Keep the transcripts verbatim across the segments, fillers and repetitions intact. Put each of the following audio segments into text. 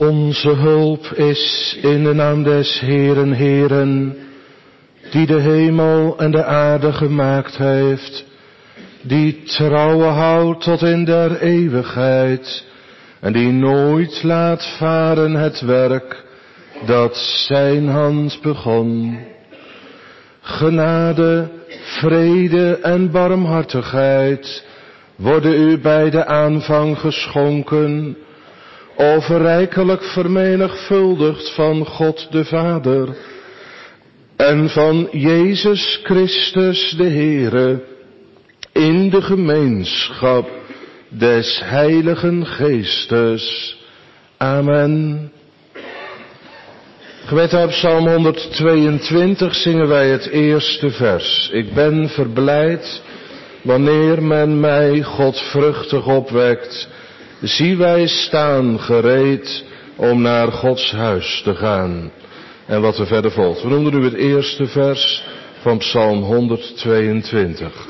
Onze hulp is in de naam des Heeren, Heeren, die de hemel en de aarde gemaakt heeft, die trouwe houdt tot in der eeuwigheid, en die nooit laat varen het werk dat zijn hand begon. Genade, vrede en barmhartigheid worden u bij de aanvang geschonken, overrijkelijk vermenigvuldigd van God de Vader en van Jezus Christus de Heere, in de gemeenschap des Heiligen Geestes. Amen. Gewijd uit Psalm honderdtweeëntwintig zingen wij het eerste vers. Ik ben verblijd wanneer men mij godvruchtig opwekt. Zie, wij staan gereed om naar Gods huis te gaan. En wat er verder volgt. We noemen nu het eerste vers van Psalm honderdtweeëntwintig.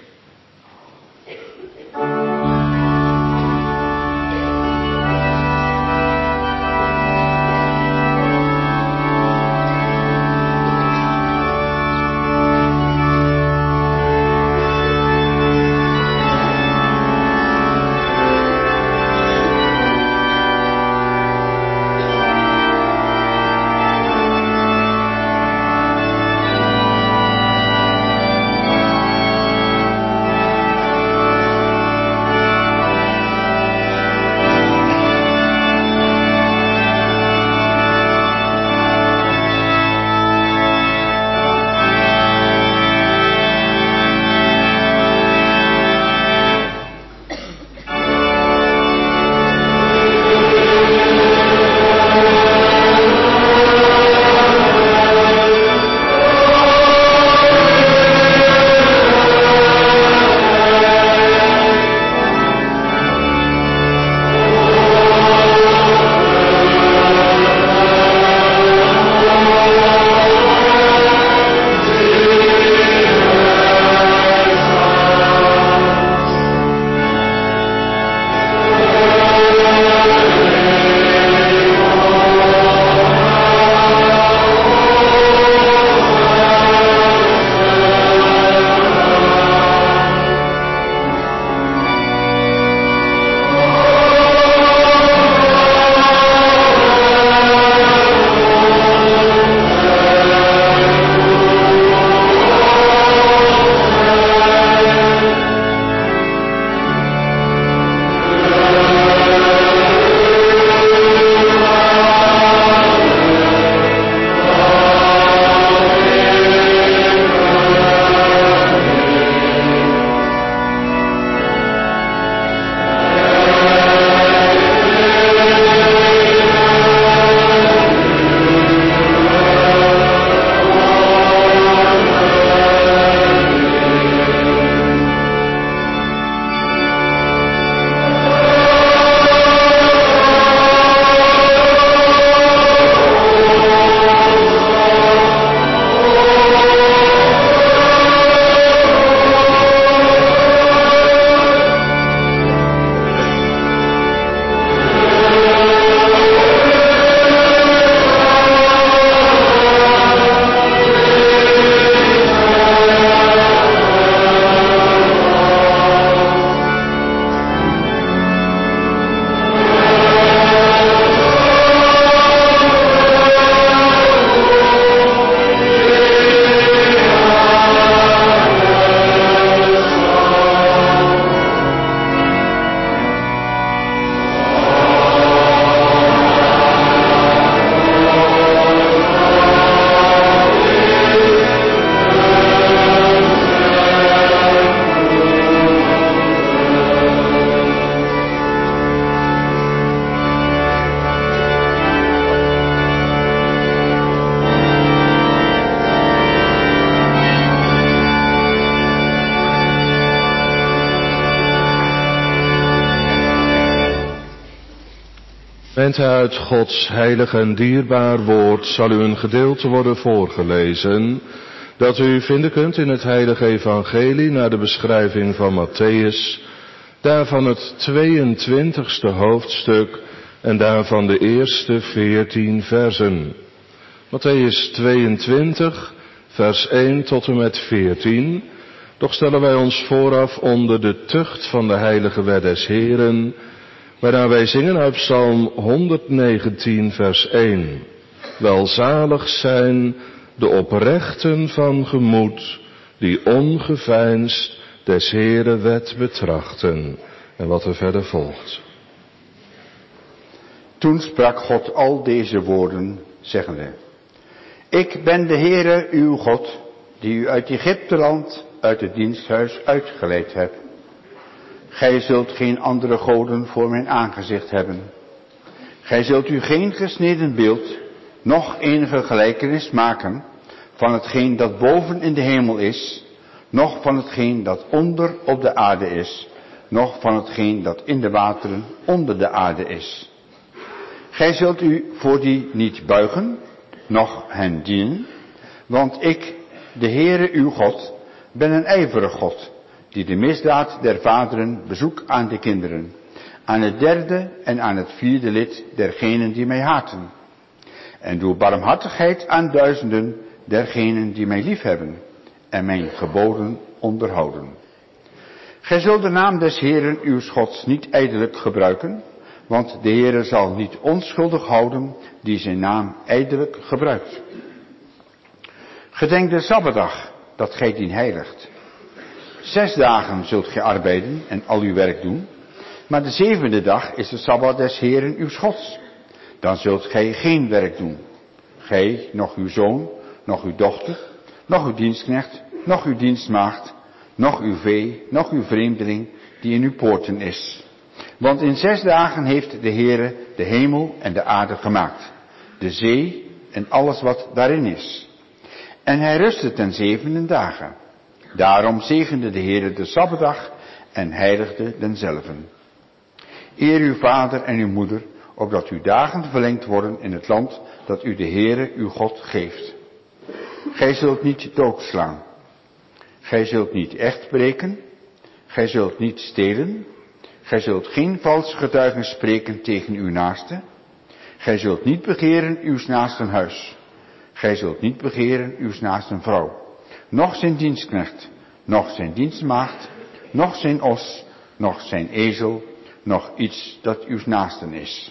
Bent uit Gods heilig en dierbaar woord zal u een gedeelte worden voorgelezen dat u vinden kunt in het heilige evangelie naar de beschrijving van Mattheüs, daarvan het tweeëntwintigste hoofdstuk en daarvan de eerste veertien versen. Mattheüs tweeëntwintig, vers één tot en met veertien. Doch stellen wij ons vooraf onder de tucht van de heilige wet des Heren, waarna wij zingen uit Psalm honderdnegentien, vers één. Welzalig zijn de oprechten van gemoed, die ongeveinsd des Heren wet betrachten. En wat er verder volgt. Toen sprak God al deze woorden, zeggende: Ik ben de Heere uw God, die u uit Egypteland, uit het diensthuis uitgeleid heb. Gij zult geen andere goden voor mijn aangezicht hebben. Gij zult u geen gesneden beeld, noch enige gelijkenis maken van hetgeen dat boven in de hemel is, noch van hetgeen dat onder op de aarde is, noch van hetgeen dat in de wateren onder de aarde is. Gij zult u voor die niet buigen, noch hen dienen, want ik, de Heere uw God, ben een ijverig God, die de misdaad der vaderen bezoekt aan de kinderen, aan het derde en aan het vierde lid dergenen die mij haten. En doe barmhartigheid aan duizenden dergenen die mij liefhebben en mijn geboden onderhouden. Gij zult de naam des Heeren uw Gods niet ijdelijk gebruiken, want de Heere zal niet onschuldig houden die zijn naam ijdelijk gebruikt. Gedenk de Sabbatdag, dat gij dien heiligt. Zes dagen zult gij arbeiden en al uw werk doen, maar de zevende dag is de Sabbat des Heeren uw Gods. Dan zult gij geen werk doen. Gij, noch uw zoon, noch uw dochter, noch uw dienstknecht, noch uw dienstmaagd, noch uw vee, noch uw vreemdeling die in uw poorten is. Want in zes dagen heeft de Heere de hemel en de aarde gemaakt, de zee en alles wat daarin is. En hij rustte ten zevende dagen. Daarom zegende de Heere de Sabbatdag en heiligde denzelven. Eer uw vader en uw moeder, opdat uw dagen verlengd worden in het land dat u de Heere uw God geeft. Gij zult niet doodslaan. Gij zult niet echt breken. Gij zult niet stelen. Gij zult geen vals getuigen spreken tegen uw naaste. Gij zult niet begeren uw naasten huis. Gij zult niet begeren uw naasten vrouw, noch zijn dienstknecht, noch zijn dienstmaagd, noch zijn os, noch zijn ezel, noch iets dat uw naasten is.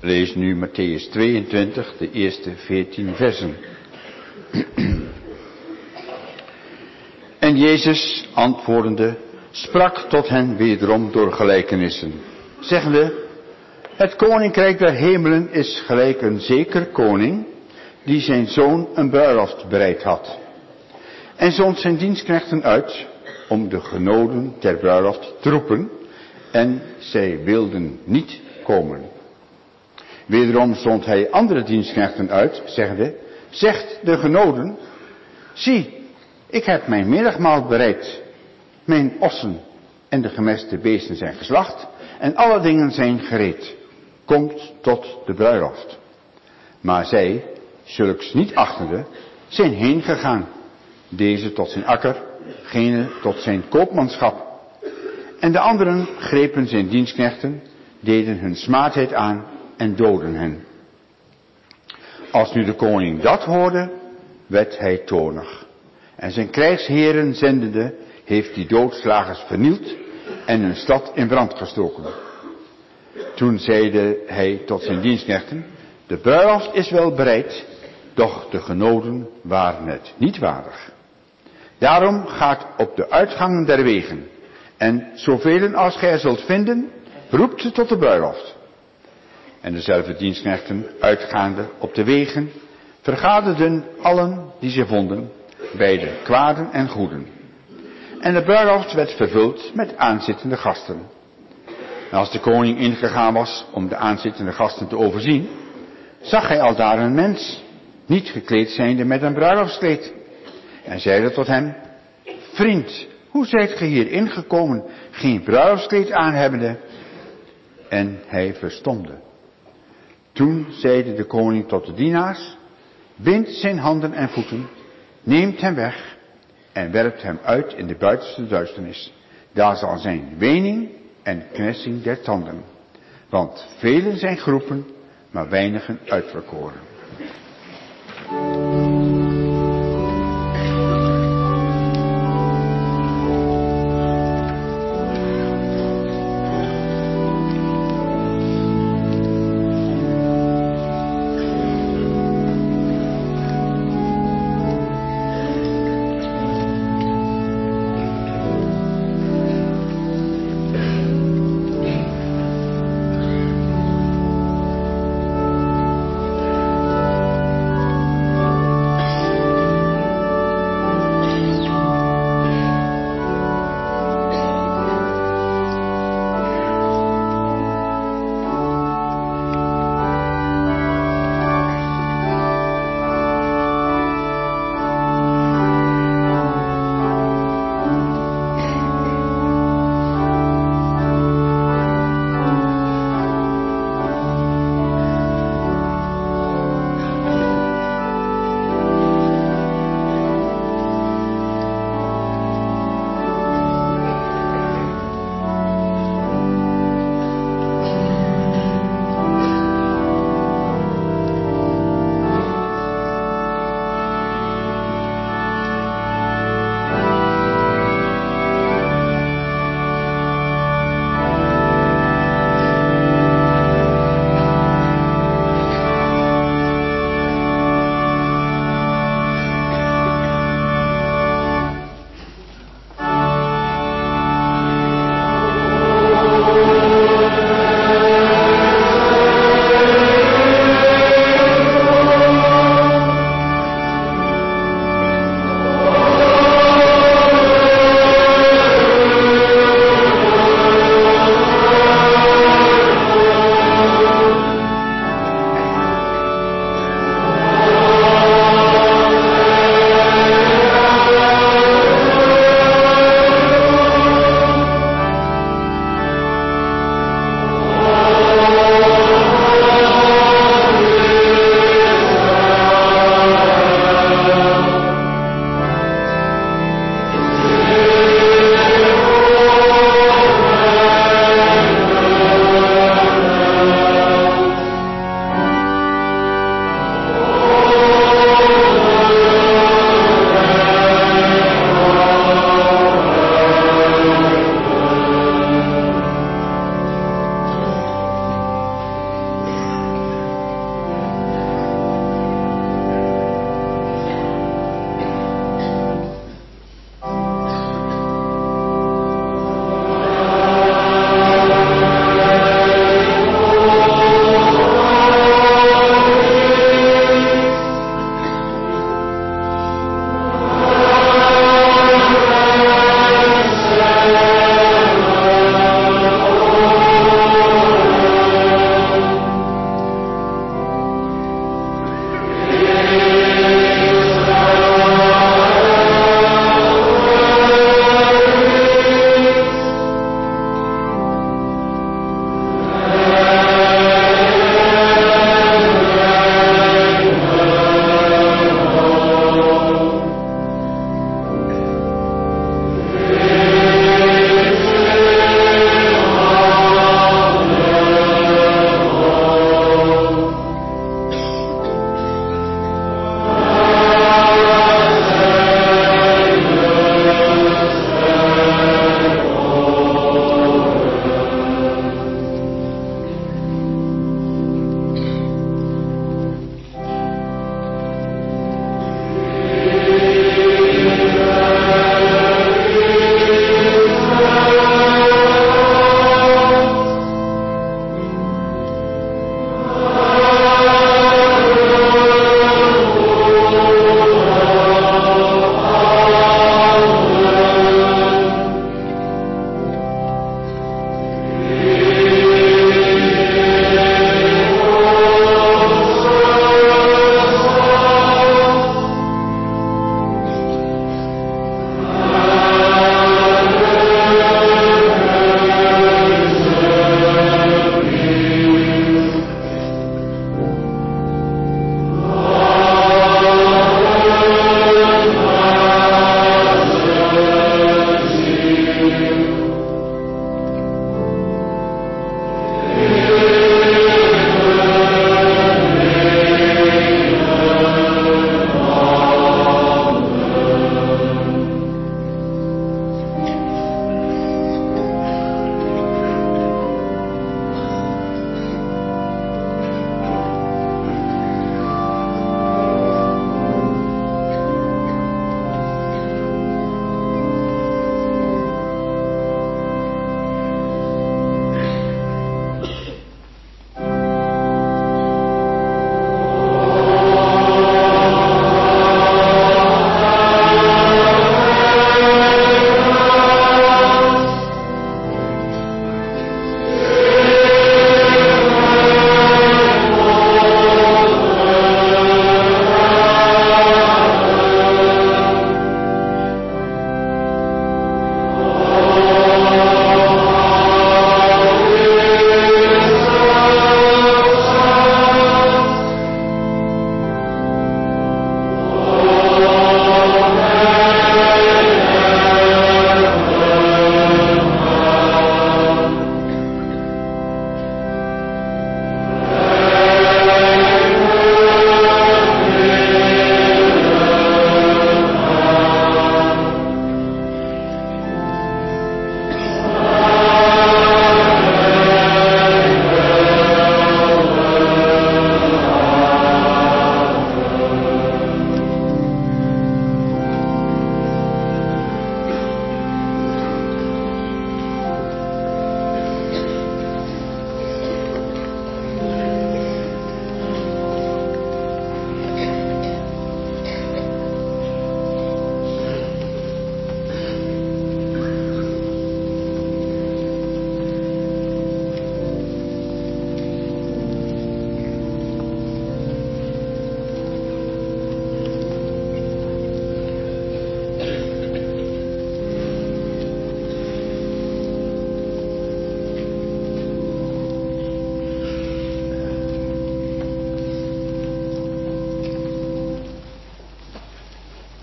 Lees nu Mattheüs tweeëntwintig, de eerste veertien versen. En Jezus, antwoordende, sprak tot hen wederom door gelijkenissen, zeggende, het koninkrijk der hemelen is gelijk een zeker koning, die zijn zoon een bruiloft bereid had. En zond zijn dienstknechten uit, om de genoden ter bruiloft te roepen, en zij wilden niet komen. Wederom zond hij andere dienstknechten uit, zeggende, zegt de genoden, zie, ik heb mijn middagmaal bereid, mijn ossen en de gemeste beesten zijn geslacht, en alle dingen zijn gereed, komt tot de bruiloft. Maar zij, zulks niet achtende, zijn heen gegaan, deze tot zijn akker, gene tot zijn koopmanschap. En de anderen grepen zijn dienstknechten, deden hun smaadheid aan en doodden hen. Als nu de koning dat hoorde, werd hij toornig. En zijn krijgsheren zendende, heeft die doodslagers vernield en een stad in brand gestoken. Toen zeide hij tot zijn dienstknechten, de bruiloft is wel bereid, doch de genoden waren het niet waardig. Daarom gaat op de uitgangen der wegen, en zoveel als gij zult vinden, roept ze tot de bruiloft. En dezelfde dienstknechten, uitgaande op de wegen, vergaderden allen die ze vonden, bij de kwaden en goeden. En de bruiloft werd vervuld met aanzittende gasten. En als de koning ingegaan was om de aanzittende gasten te overzien, zag hij aldaar een mens, niet gekleed zijnde met een bruiloftskleed. En zeide tot hem, vriend, hoe zijt ge hier ingekomen, geen bruiloftskleed aanhebbende? En hij verstomde. Toen zeide de koning tot de dienaars, bindt zijn handen en voeten, neemt hem weg en werpt hem uit in de buitenste duisternis. Daar zal zijn wening en knetsing der tanden. Want velen zijn geroepen, maar weinigen uitverkoren.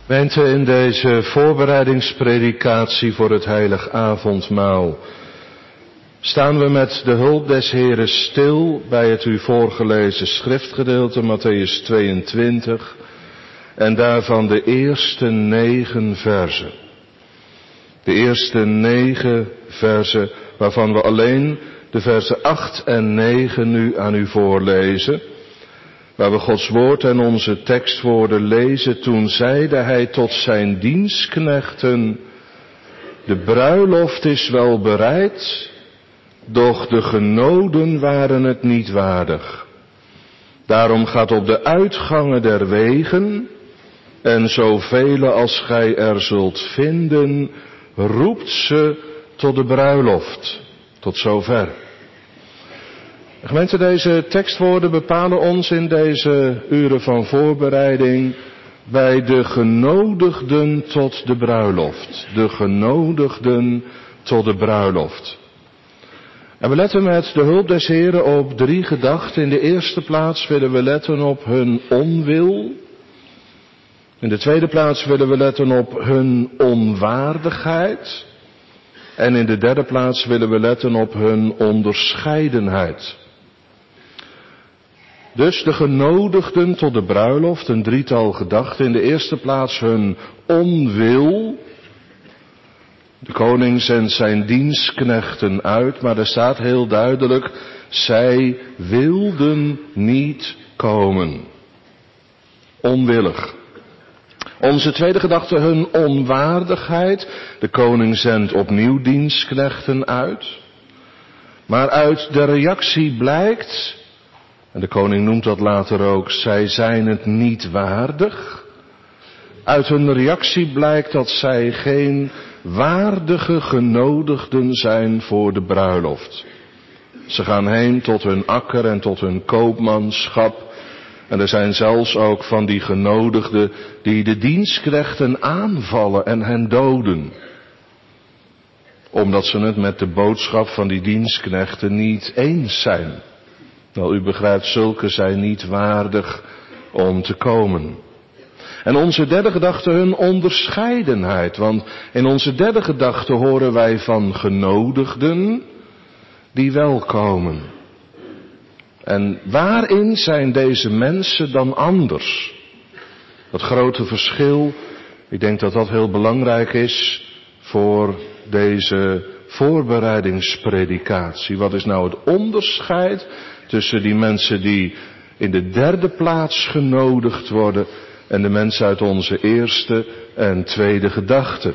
Gemeente, in deze voorbereidingspredikatie voor het heilig avondmaal staan we met de hulp des Heren stil bij het u voorgelezen schriftgedeelte Mattheüs tweeëntwintig en daarvan de eerste negen verzen. De eerste negen verzen waarvan we alleen de verzen acht en negen nu aan u voorlezen. Waar we Gods woord en onze tekstwoorden lezen. Toen zeide hij tot zijn dienstknechten: de bruiloft is wel bereid, doch de genoden waren het niet waardig. Daarom gaat op de uitgangen der wegen, en zoveel als gij er zult vinden, roept ze tot de bruiloft. Tot zover. Gemeente, deze tekstwoorden bepalen ons in deze uren van voorbereiding bij de genodigden tot de bruiloft. De genodigden tot de bruiloft. En we letten met de hulp des Heren op drie gedachten. In de eerste plaats willen we letten op hun onwil. In de tweede plaats willen we letten op hun onwaardigheid. En in de derde plaats willen we letten op hun onderscheidenheid. Dus de genodigden tot de bruiloft, een drietal gedachten. In de eerste plaats hun onwil. De koning zendt zijn dienstknechten uit, maar er staat heel duidelijk: zij wilden niet komen. Onwillig. Onze tweede gedachte, hun onwaardigheid. De koning zendt opnieuw dienstknechten uit. Maar uit de reactie blijkt, en de koning noemt dat later ook, zij zijn het niet waardig. Uit hun reactie blijkt dat zij geen waardige genodigden zijn voor de bruiloft. Ze gaan heen tot hun akker en tot hun koopmanschap. En er zijn zelfs ook van die genodigden die de dienstknechten aanvallen en hen doden. Omdat ze het met de boodschap van die dienstknechten niet eens zijn. Wel, u begrijpt, zulke zijn niet waardig om te komen. En onze derde gedachte, hun onderscheidenheid. Want in onze derde gedachte horen wij van genodigden die wel komen. En waarin zijn deze mensen dan anders? Dat grote verschil, ik denk dat dat heel belangrijk is voor deze voorbereidingspredikatie. Wat is nou het onderscheid tussen die mensen die in de derde plaats genodigd worden en de mensen uit onze eerste en tweede gedachte?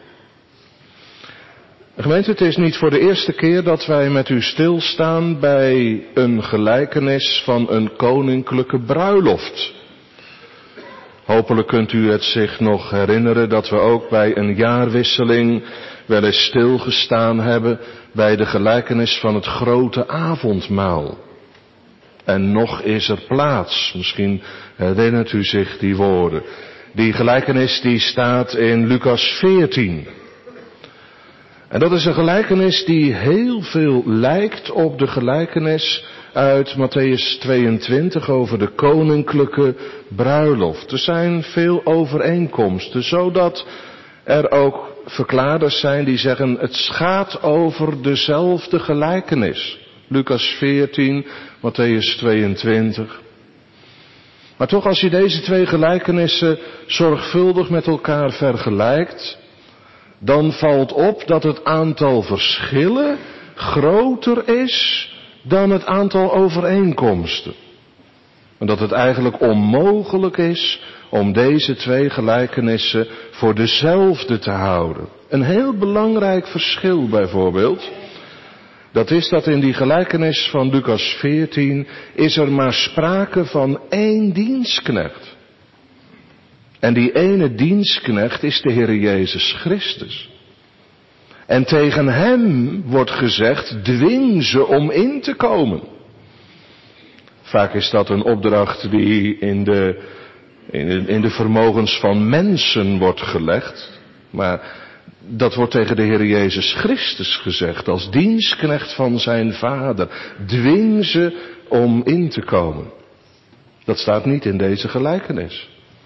Gemeente, het is niet voor de eerste keer dat wij met u stilstaan bij een gelijkenis van een koninklijke bruiloft. Hopelijk kunt u het zich nog herinneren dat we ook bij een jaarwisseling wel eens stilgestaan hebben bij de gelijkenis van het grote avondmaal. En nog is er plaats, misschien herinnert u zich die woorden. Die gelijkenis die staat in Lucas veertien. En dat is een gelijkenis die heel veel lijkt op de gelijkenis uit Mattheüs tweeëntwintig over de koninklijke bruiloft. Er zijn veel overeenkomsten, zodat er ook verklaarders zijn die zeggen het gaat over dezelfde gelijkenis. Lucas veertien, Mattheüs tweeëntwintig. Maar toch, als je deze twee gelijkenissen zorgvuldig met elkaar vergelijkt, dan valt op dat het aantal verschillen groter is dan het aantal overeenkomsten. En dat het eigenlijk onmogelijk is om deze twee gelijkenissen voor dezelfde te houden. Een heel belangrijk verschil bijvoorbeeld, dat is dat in die gelijkenis van Lucas veertien is er maar sprake van één dienstknecht. En die ene dienstknecht is de Heer Jezus Christus. En tegen hem wordt gezegd, dwing ze om in te komen. Vaak is dat een opdracht die in de, in de, in de vermogens van mensen wordt gelegd. Maar dat wordt tegen de Heer Jezus Christus gezegd, als dienstknecht van zijn Vader. Dwing ze om in te komen. Dat staat niet in deze gelijkenis.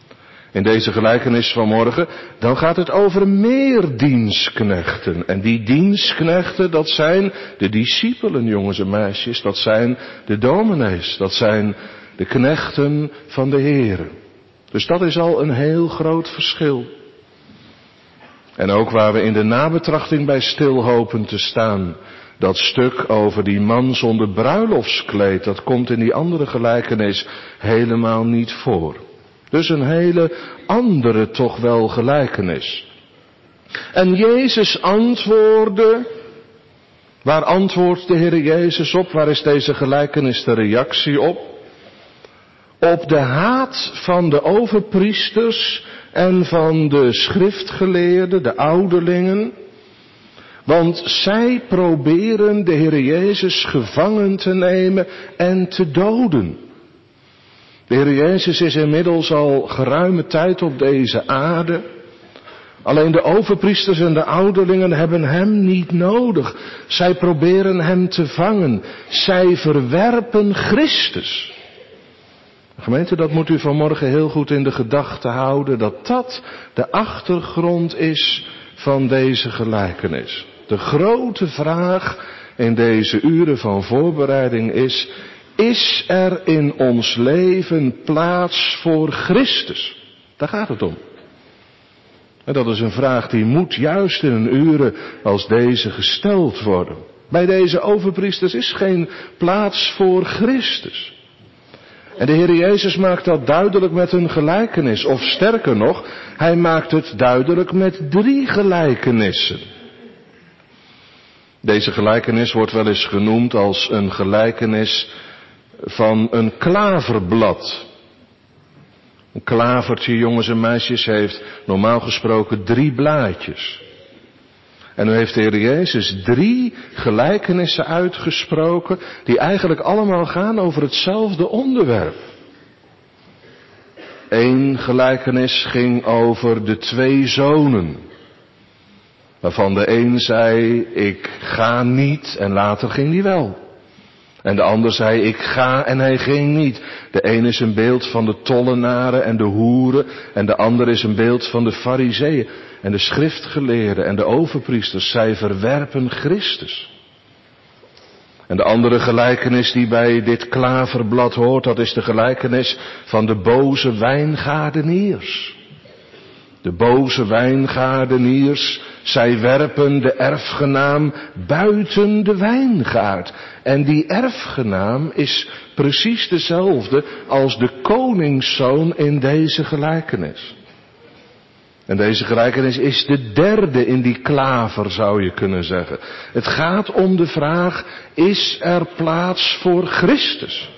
in deze gelijkenis van morgen, dan gaat het over meer dienstknechten. En die dienstknechten, dat zijn de discipelen, jongens en meisjes, dat zijn de dominees, dat zijn de knechten van de Heere. Dus dat is al een heel groot verschil. En ook waar we in de nabetrachting bij stil hopen te staan, dat stuk over die man zonder bruiloftskleed, dat komt in die andere gelijkenis helemaal niet voor. Dus een hele andere toch wel gelijkenis. En Jezus antwoordde, waar antwoordt de Heer Jezus op? Waar is deze gelijkenis de reactie op? Op de haat van de overpriesters en van de schriftgeleerden, de ouderlingen. Want zij proberen de Heer Jezus gevangen te nemen en te doden. De Heer Jezus is inmiddels al geruime tijd op deze aarde. Alleen de overpriesters en de ouderlingen hebben hem niet nodig. Zij proberen hem te vangen. Zij verwerpen Christus. Gemeente, dat moet u vanmorgen heel goed in de gedachten houden, dat dat de achtergrond is van deze gelijkenis. De grote vraag in deze uren van voorbereiding is, is er in ons leven plaats voor Christus? Daar gaat het om. En dat is een vraag die moet juist in een uren als deze gesteld worden. Bij deze overpriesters is geen plaats voor Christus. En de Heer Jezus maakt dat duidelijk met een gelijkenis. Of sterker nog, hij maakt het duidelijk met drie gelijkenissen. Deze gelijkenis wordt wel eens genoemd als een gelijkenis van een klaverblad. Een klavertje, jongens en meisjes, heeft normaal gesproken drie blaadjes. En nu heeft de Heer Jezus drie gelijkenissen uitgesproken die eigenlijk allemaal gaan over hetzelfde onderwerp. Eén gelijkenis ging over de twee zonen. Waarvan de een zei, ik ga niet, en later ging die wel. En de ander zei, ik ga, en hij ging niet. De een is een beeld van de tollenaren en de hoeren, en de ander is een beeld van de farizeeën en de schriftgeleerden en de overpriesters. Zij verwerpen Christus. En de andere gelijkenis die bij dit klaverblad hoort, dat is de gelijkenis van de boze wijngaardeniers. De boze wijngaardeniers, zij werpen de erfgenaam buiten de wijngaard. En die erfgenaam is precies dezelfde als de koningszoon in deze gelijkenis. En deze gelijkenis is de derde in die klaver, zou je kunnen zeggen. Het gaat om de vraag, is er plaats voor Christus?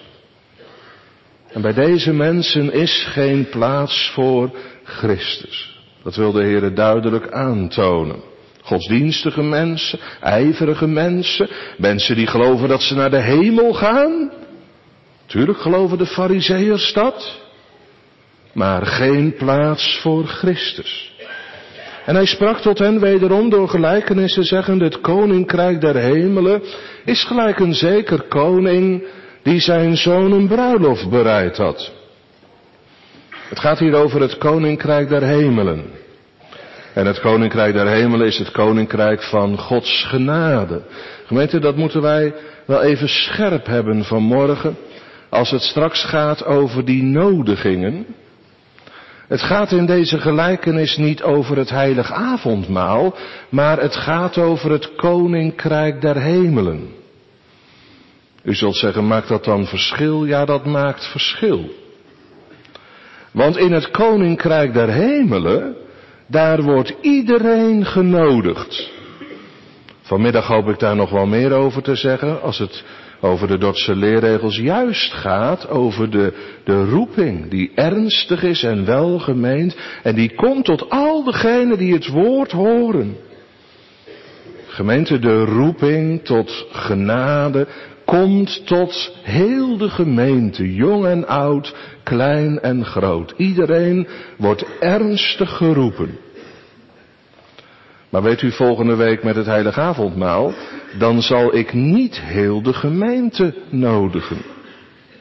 En bij deze mensen is geen plaats voor Christus. Dat wil de Heer duidelijk aantonen. Godsdienstige mensen, ijverige mensen, mensen die geloven dat ze naar de hemel gaan. Tuurlijk geloven de farizeeërs dat. Maar geen plaats voor Christus. En hij sprak tot hen wederom door gelijkenissen zeggende, het koninkrijk der hemelen is gelijk een zeker koning die zijn zoon een bruiloft bereid had. Het gaat hier over het koninkrijk der hemelen. En het koninkrijk der hemelen is het koninkrijk van Gods genade. Gemeente, dat moeten wij wel even scherp hebben vanmorgen, als het straks gaat over die nodigingen. Het gaat in deze gelijkenis niet over het heilig avondmaal, maar het gaat over het koninkrijk der hemelen. U zult zeggen, maakt dat dan verschil? Ja, dat maakt verschil. Want in het koninkrijk der hemelen, daar wordt iedereen genodigd. Vanmiddag hoop ik daar nog wel meer over te zeggen, als het over de Dordtse leerregels juist gaat, over de, de roeping die ernstig is en welgemeend, en die komt tot al degenen die het woord horen. Gemeente, de roeping tot genade komt tot heel de gemeente, jong en oud, klein en groot. Iedereen wordt ernstig geroepen. Maar weet u, volgende week met het heilig avondmaal, dan zal ik niet heel de gemeente nodigen.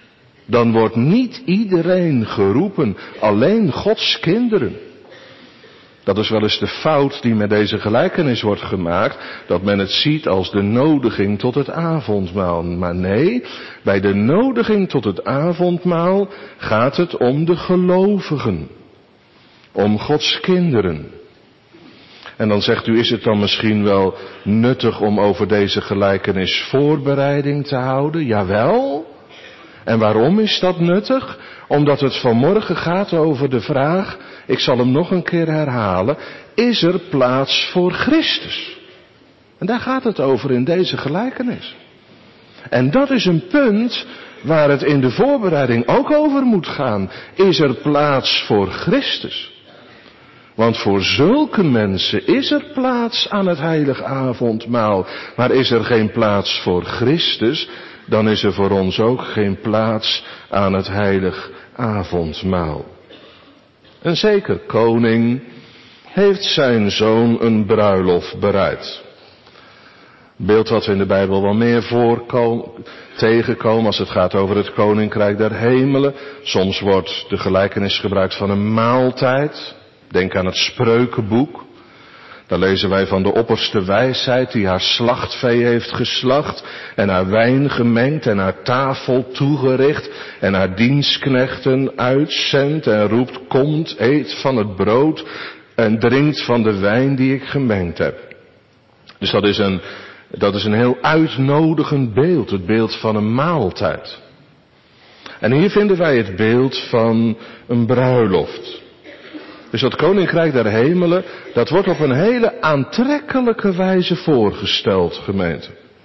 dan wordt niet iedereen geroepen, alleen Gods kinderen. Dat is wel eens de fout die met deze gelijkenis wordt gemaakt, dat men het ziet als de nodiging tot het avondmaal. Maar nee, bij de nodiging tot het avondmaal gaat het om de gelovigen, om Gods kinderen. En dan zegt u, is het dan misschien wel nuttig om over deze gelijkenis voorbereiding te houden? Jawel. En waarom is dat nuttig? Omdat het vanmorgen gaat over de vraag, ik zal hem nog een keer herhalen, is er plaats voor Christus? En daar gaat het over in deze gelijkenis. En dat is een punt waar het in de voorbereiding ook over moet gaan. Is er plaats voor Christus? Want voor zulke mensen is er plaats aan het heilige avondmaal. Maar is er geen plaats voor Christus, dan is er voor ons ook geen plaats aan het heilig avondmaal. Een zeker koning heeft zijn zoon een bruiloft bereid. Beeld wat we in de Bijbel wel meer voorkomen, tegenkomen als het gaat over het koninkrijk der hemelen. Soms wordt de gelijkenis gebruikt van een maaltijd. Denk aan het Spreukenboek. Daar lezen wij van de opperste wijsheid die haar slachtvee heeft geslacht en haar wijn gemengd en haar tafel toegericht en haar dienstknechten uitzendt en roept, komt, eet van het brood en drinkt van de wijn die ik gemengd heb. Dus dat is een, dat is een heel uitnodigend beeld, het beeld van een maaltijd. En hier vinden wij het beeld van een bruiloft. Dus dat koninkrijk der hemelen, dat wordt op een hele aantrekkelijke wijze voorgesteld, gemeente.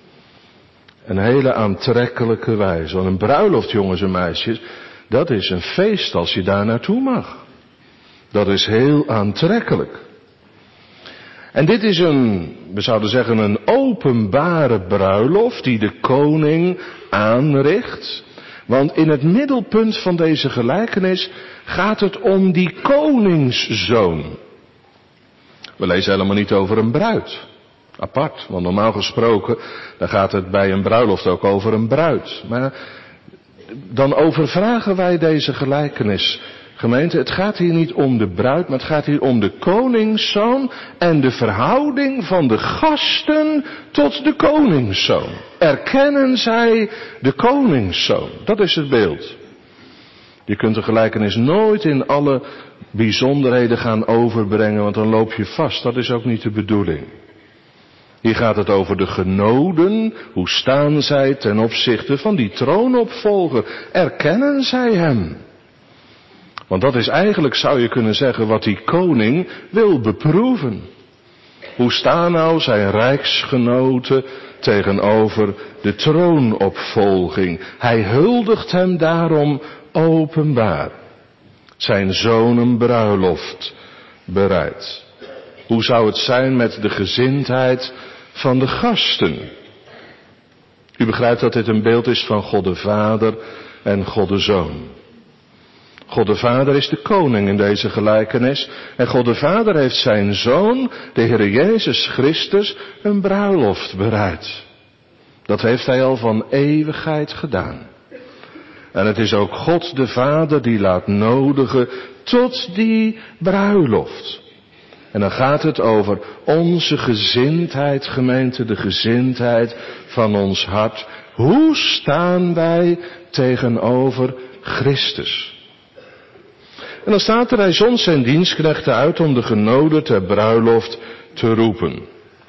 Een hele aantrekkelijke wijze. Want een bruiloft, jongens en meisjes, dat is een feest als je daar naartoe mag. Dat is heel aantrekkelijk. En dit is een, we zouden zeggen, een openbare bruiloft die de koning aanricht. Want in het middelpunt van deze gelijkenis gaat het om die koningszoon. We lezen helemaal niet over een bruid. Apart, want normaal gesproken, dan gaat het bij een bruiloft ook over een bruid. Maar dan overvragen wij deze gelijkenis. Gemeente, het gaat hier niet om de bruid, maar het gaat hier om de koningszoon en de verhouding van de gasten tot de koningszoon. Erkennen zij de koningszoon? Dat is het beeld. Je kunt de gelijkenis nooit in alle bijzonderheden gaan overbrengen, want dan loop je vast. Dat is ook niet de bedoeling. Hier gaat het over de genoden. Hoe staan zij ten opzichte van die troonopvolger? Erkennen zij hem? Want dat is eigenlijk, zou je kunnen zeggen, wat die koning wil beproeven. Hoe staan nou zijn rijksgenoten tegenover de troonopvolging? Hij huldigt hem daarom openbaar. Zijn zoon een bruiloft bereidt. Hoe zou het zijn met de gezindheid van de gasten? U begrijpt dat dit een beeld is van God de Vader en God de Zoon. God de Vader is de koning in deze gelijkenis. En God de Vader heeft zijn Zoon, de Heer Jezus Christus, een bruiloft bereid. Dat heeft hij al van eeuwigheid gedaan. En het is ook God de Vader die laat nodigen tot die bruiloft. En dan gaat het over onze gezindheid, gemeente, de gezindheid van ons hart. Hoe staan wij tegenover Christus? En dan staat er, hij zond zijn dienstknechten uit om de genoden ter bruiloft te roepen.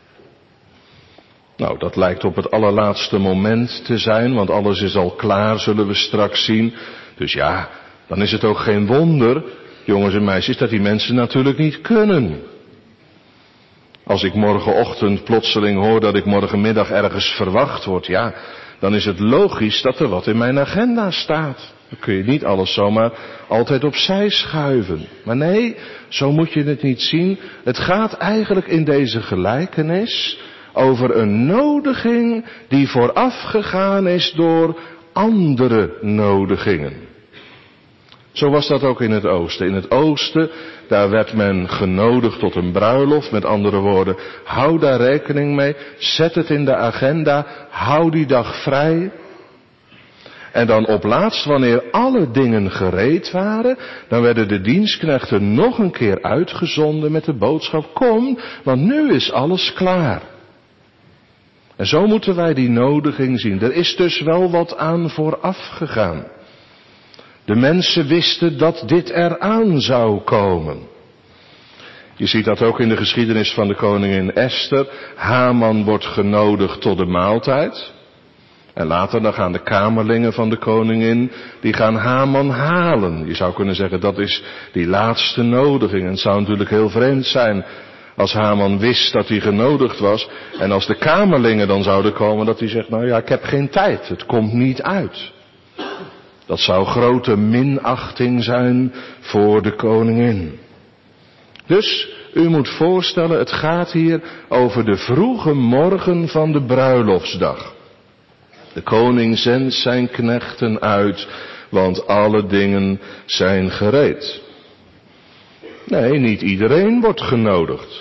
Nou, dat lijkt op het allerlaatste moment te zijn, want alles is al klaar, zullen we straks zien. Dus ja, dan is het ook geen wonder, jongens en meisjes, dat die mensen natuurlijk niet kunnen. Als ik morgenochtend plotseling hoor dat ik morgenmiddag ergens verwacht word, ja, dan is het logisch dat er wat in mijn agenda staat. Dan kun je niet alles zomaar altijd opzij schuiven. Maar nee, zo moet je het niet zien. Het gaat eigenlijk in deze gelijkenis over een nodiging die voorafgegaan is door andere nodigingen. Zo was dat ook in het oosten. In het oosten, daar werd men genodigd tot een bruiloft. Met andere woorden, hou daar rekening mee. Zet het in de agenda. Hou die dag vrij. En dan op laatst, wanneer alle dingen gereed waren, dan werden de dienstknechten nog een keer uitgezonden met de boodschap: kom, want nu is alles klaar. En zo moeten wij die nodiging zien. Er is dus wel wat aan vooraf gegaan. De mensen wisten dat dit eraan zou komen. Je ziet dat ook in de geschiedenis van de koningin Esther. Haman wordt genodigd tot de maaltijd. En later dan gaan de kamerlingen van de koningin, die gaan Haman halen. Je zou kunnen zeggen, dat is die laatste nodiging. En het zou natuurlijk heel vreemd zijn als Haman wist dat hij genodigd was. En als de kamerlingen dan zouden komen, dat hij zegt, nou ja, ik heb geen tijd, het komt niet uit. Dat zou grote minachting zijn voor de koningin. Dus u moet voorstellen, het gaat hier over de vroege morgen van de bruiloftsdag. De koning zendt zijn knechten uit, want alle dingen zijn gereed. Nee, niet iedereen wordt genodigd.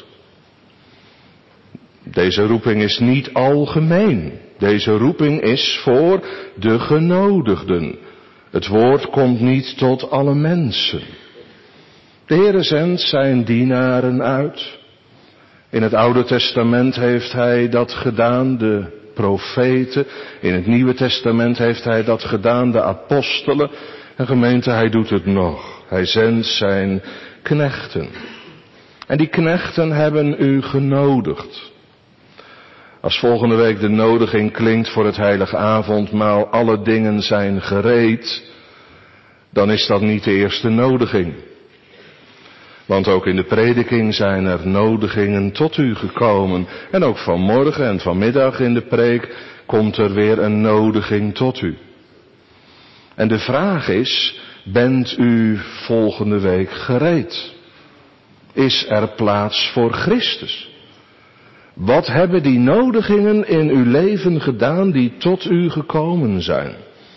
Deze roeping is niet algemeen. Deze roeping is voor de genodigden. Het woord komt niet tot alle mensen. De Heere zendt zijn dienaren uit. In het Oude Testament heeft hij dat gedaan, de profeten. In het Nieuwe Testament heeft hij dat gedaan, de apostelen. En gemeente, hij doet het nog. Hij zendt zijn knechten. En die knechten hebben u genodigd. Als volgende week de nodiging klinkt voor het heilige avondmaal, alle dingen zijn gereed, dan is dat niet de eerste nodiging. Want ook in de prediking zijn er nodigingen tot u gekomen. En ook vanmorgen en vanmiddag in de preek komt er weer een nodiging tot u. En de vraag is, bent u volgende week gereed? Is er plaats voor Christus? Wat hebben die nodigingen in uw leven gedaan die tot u gekomen zijn?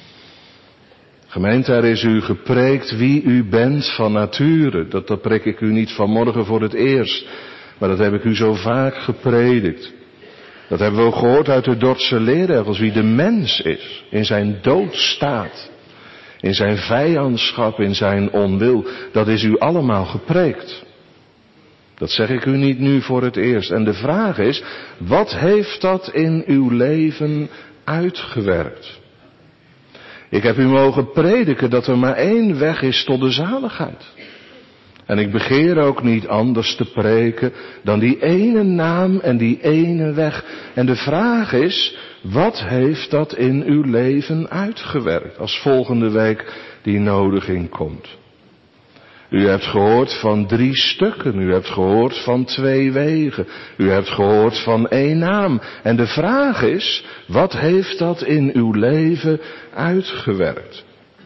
Gemeente, er is u gepreekt wie u bent van nature. Dat, dat preek ik u niet vanmorgen voor het eerst. Maar dat heb ik u zo vaak gepredikt. Dat hebben we ook gehoord uit de Dordtse leerregels. Wie de mens is. In zijn doodstaat. In zijn vijandschap. In zijn onwil. Dat is u allemaal gepreekt. Dat zeg ik u niet nu voor het eerst. En de vraag is, wat heeft dat in uw leven uitgewerkt? Ik heb u mogen prediken dat er maar één weg is tot de zaligheid. En ik begeer ook niet anders te preken dan die ene naam en die ene weg. En de vraag is, wat heeft dat in uw leven uitgewerkt als volgende week die nodiging komt? U hebt gehoord van drie stukken, u hebt gehoord van twee wegen, u hebt gehoord van één naam. En de vraag is, wat heeft dat in uw leven uitgewerkt?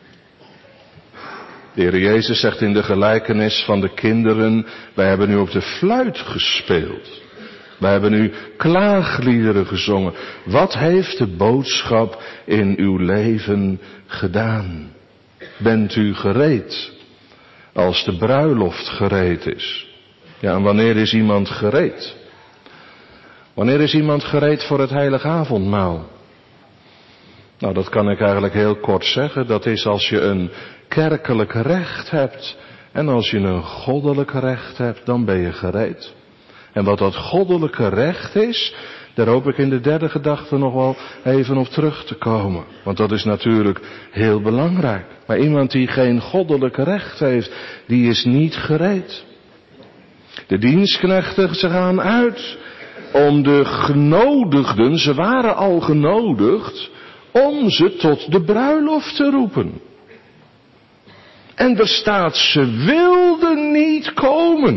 De Heer Jezus zegt in de gelijkenis van de kinderen, wij hebben nu op de fluit gespeeld. Wij hebben nu klaagliederen gezongen. Wat heeft de boodschap in uw leven gedaan? Bent u gereed? Als de bruiloft gereed is. Ja, en wanneer is iemand gereed? Wanneer is iemand gereed voor het heilige avondmaal? Nou, dat kan ik eigenlijk heel kort zeggen. Dat is als je een kerkelijk recht hebt. En als je een goddelijk recht hebt, dan ben je gereed. En wat dat goddelijke recht is, daar hoop ik in de derde gedachte nog wel even op terug te komen. Want dat is natuurlijk heel belangrijk. Maar iemand die geen goddelijk recht heeft, die is niet gereed. De dienstknechten, ze gaan uit om de genodigden, ze waren al genodigd, om ze tot de bruiloft te roepen. En er staat, ze wilden niet komen.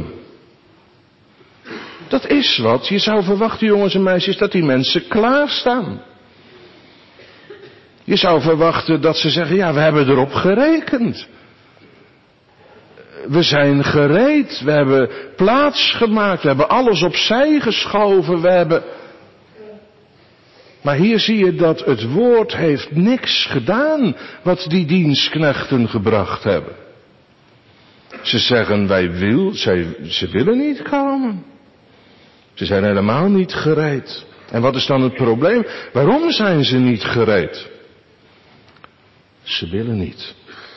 Dat is wat. Je zou verwachten, jongens en meisjes, dat die mensen klaarstaan. Je zou verwachten dat ze zeggen, ja, we hebben erop gerekend. We zijn gereed, we hebben plaats gemaakt, we hebben alles opzij geschoven, we hebben... Maar hier zie je dat het woord heeft niks gedaan wat die dienstknechten gebracht hebben. Ze zeggen, wij wil, zij, ze willen niet komen. Ze zijn helemaal niet gereed. En wat is dan het probleem? Waarom zijn ze niet gereed? Ze willen niet.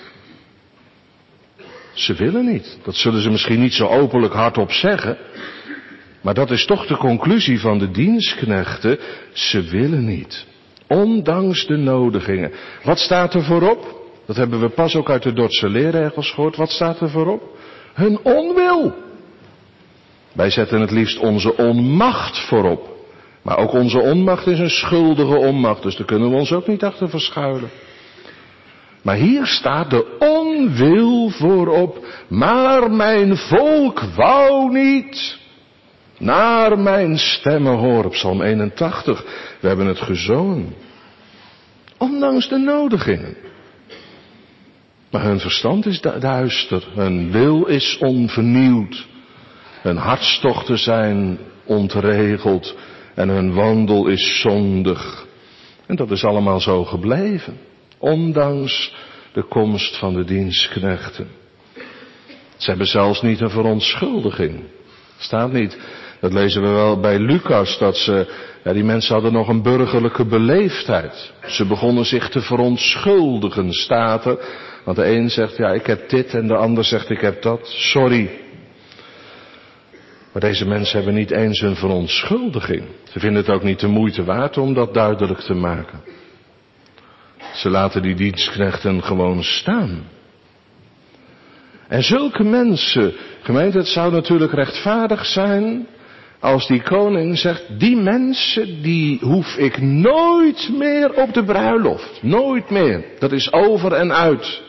Ze willen niet. Dat zullen ze misschien niet zo openlijk hardop zeggen. Maar dat is toch de conclusie van de dienstknechten. Ze willen niet. Ondanks de nodigingen. Wat staat er voorop? Dat hebben we pas ook uit de Dordtse leerregels gehoord. Wat staat er voorop? Hun onwil. Wij zetten het liefst onze onmacht voorop. Maar ook onze onmacht is een schuldige onmacht. Dus daar kunnen we ons ook niet achter verschuilen. Maar hier staat de onwil voorop. Maar mijn volk wou niet naar mijn stemmen horen. Psalm eenentachtig. We hebben het gezongen. Ondanks de nodigingen. Maar hun verstand is duister. Hun wil is onvernieuwd. Hun hartstochten zijn ontregeld. En hun wandel is zondig. En dat is allemaal zo gebleven. Ondanks de komst van de dienstknechten. Ze hebben zelfs niet een verontschuldiging. Staat niet. Dat lezen we wel bij Lucas. Dat ze, ja, die mensen hadden nog een burgerlijke beleefdheid. Ze begonnen zich te verontschuldigen, staat er. Want de een zegt, ja, ik heb dit. En de ander zegt, ik heb dat. Sorry. Maar deze mensen hebben niet eens een verontschuldiging. Ze vinden het ook niet de moeite waard om dat duidelijk te maken. Ze laten die dienstknechten gewoon staan. En zulke mensen, gemeente, het zou natuurlijk rechtvaardig zijn als die koning zegt, die mensen die hoef ik nooit meer op de bruiloft. Nooit meer. Dat is over en uit.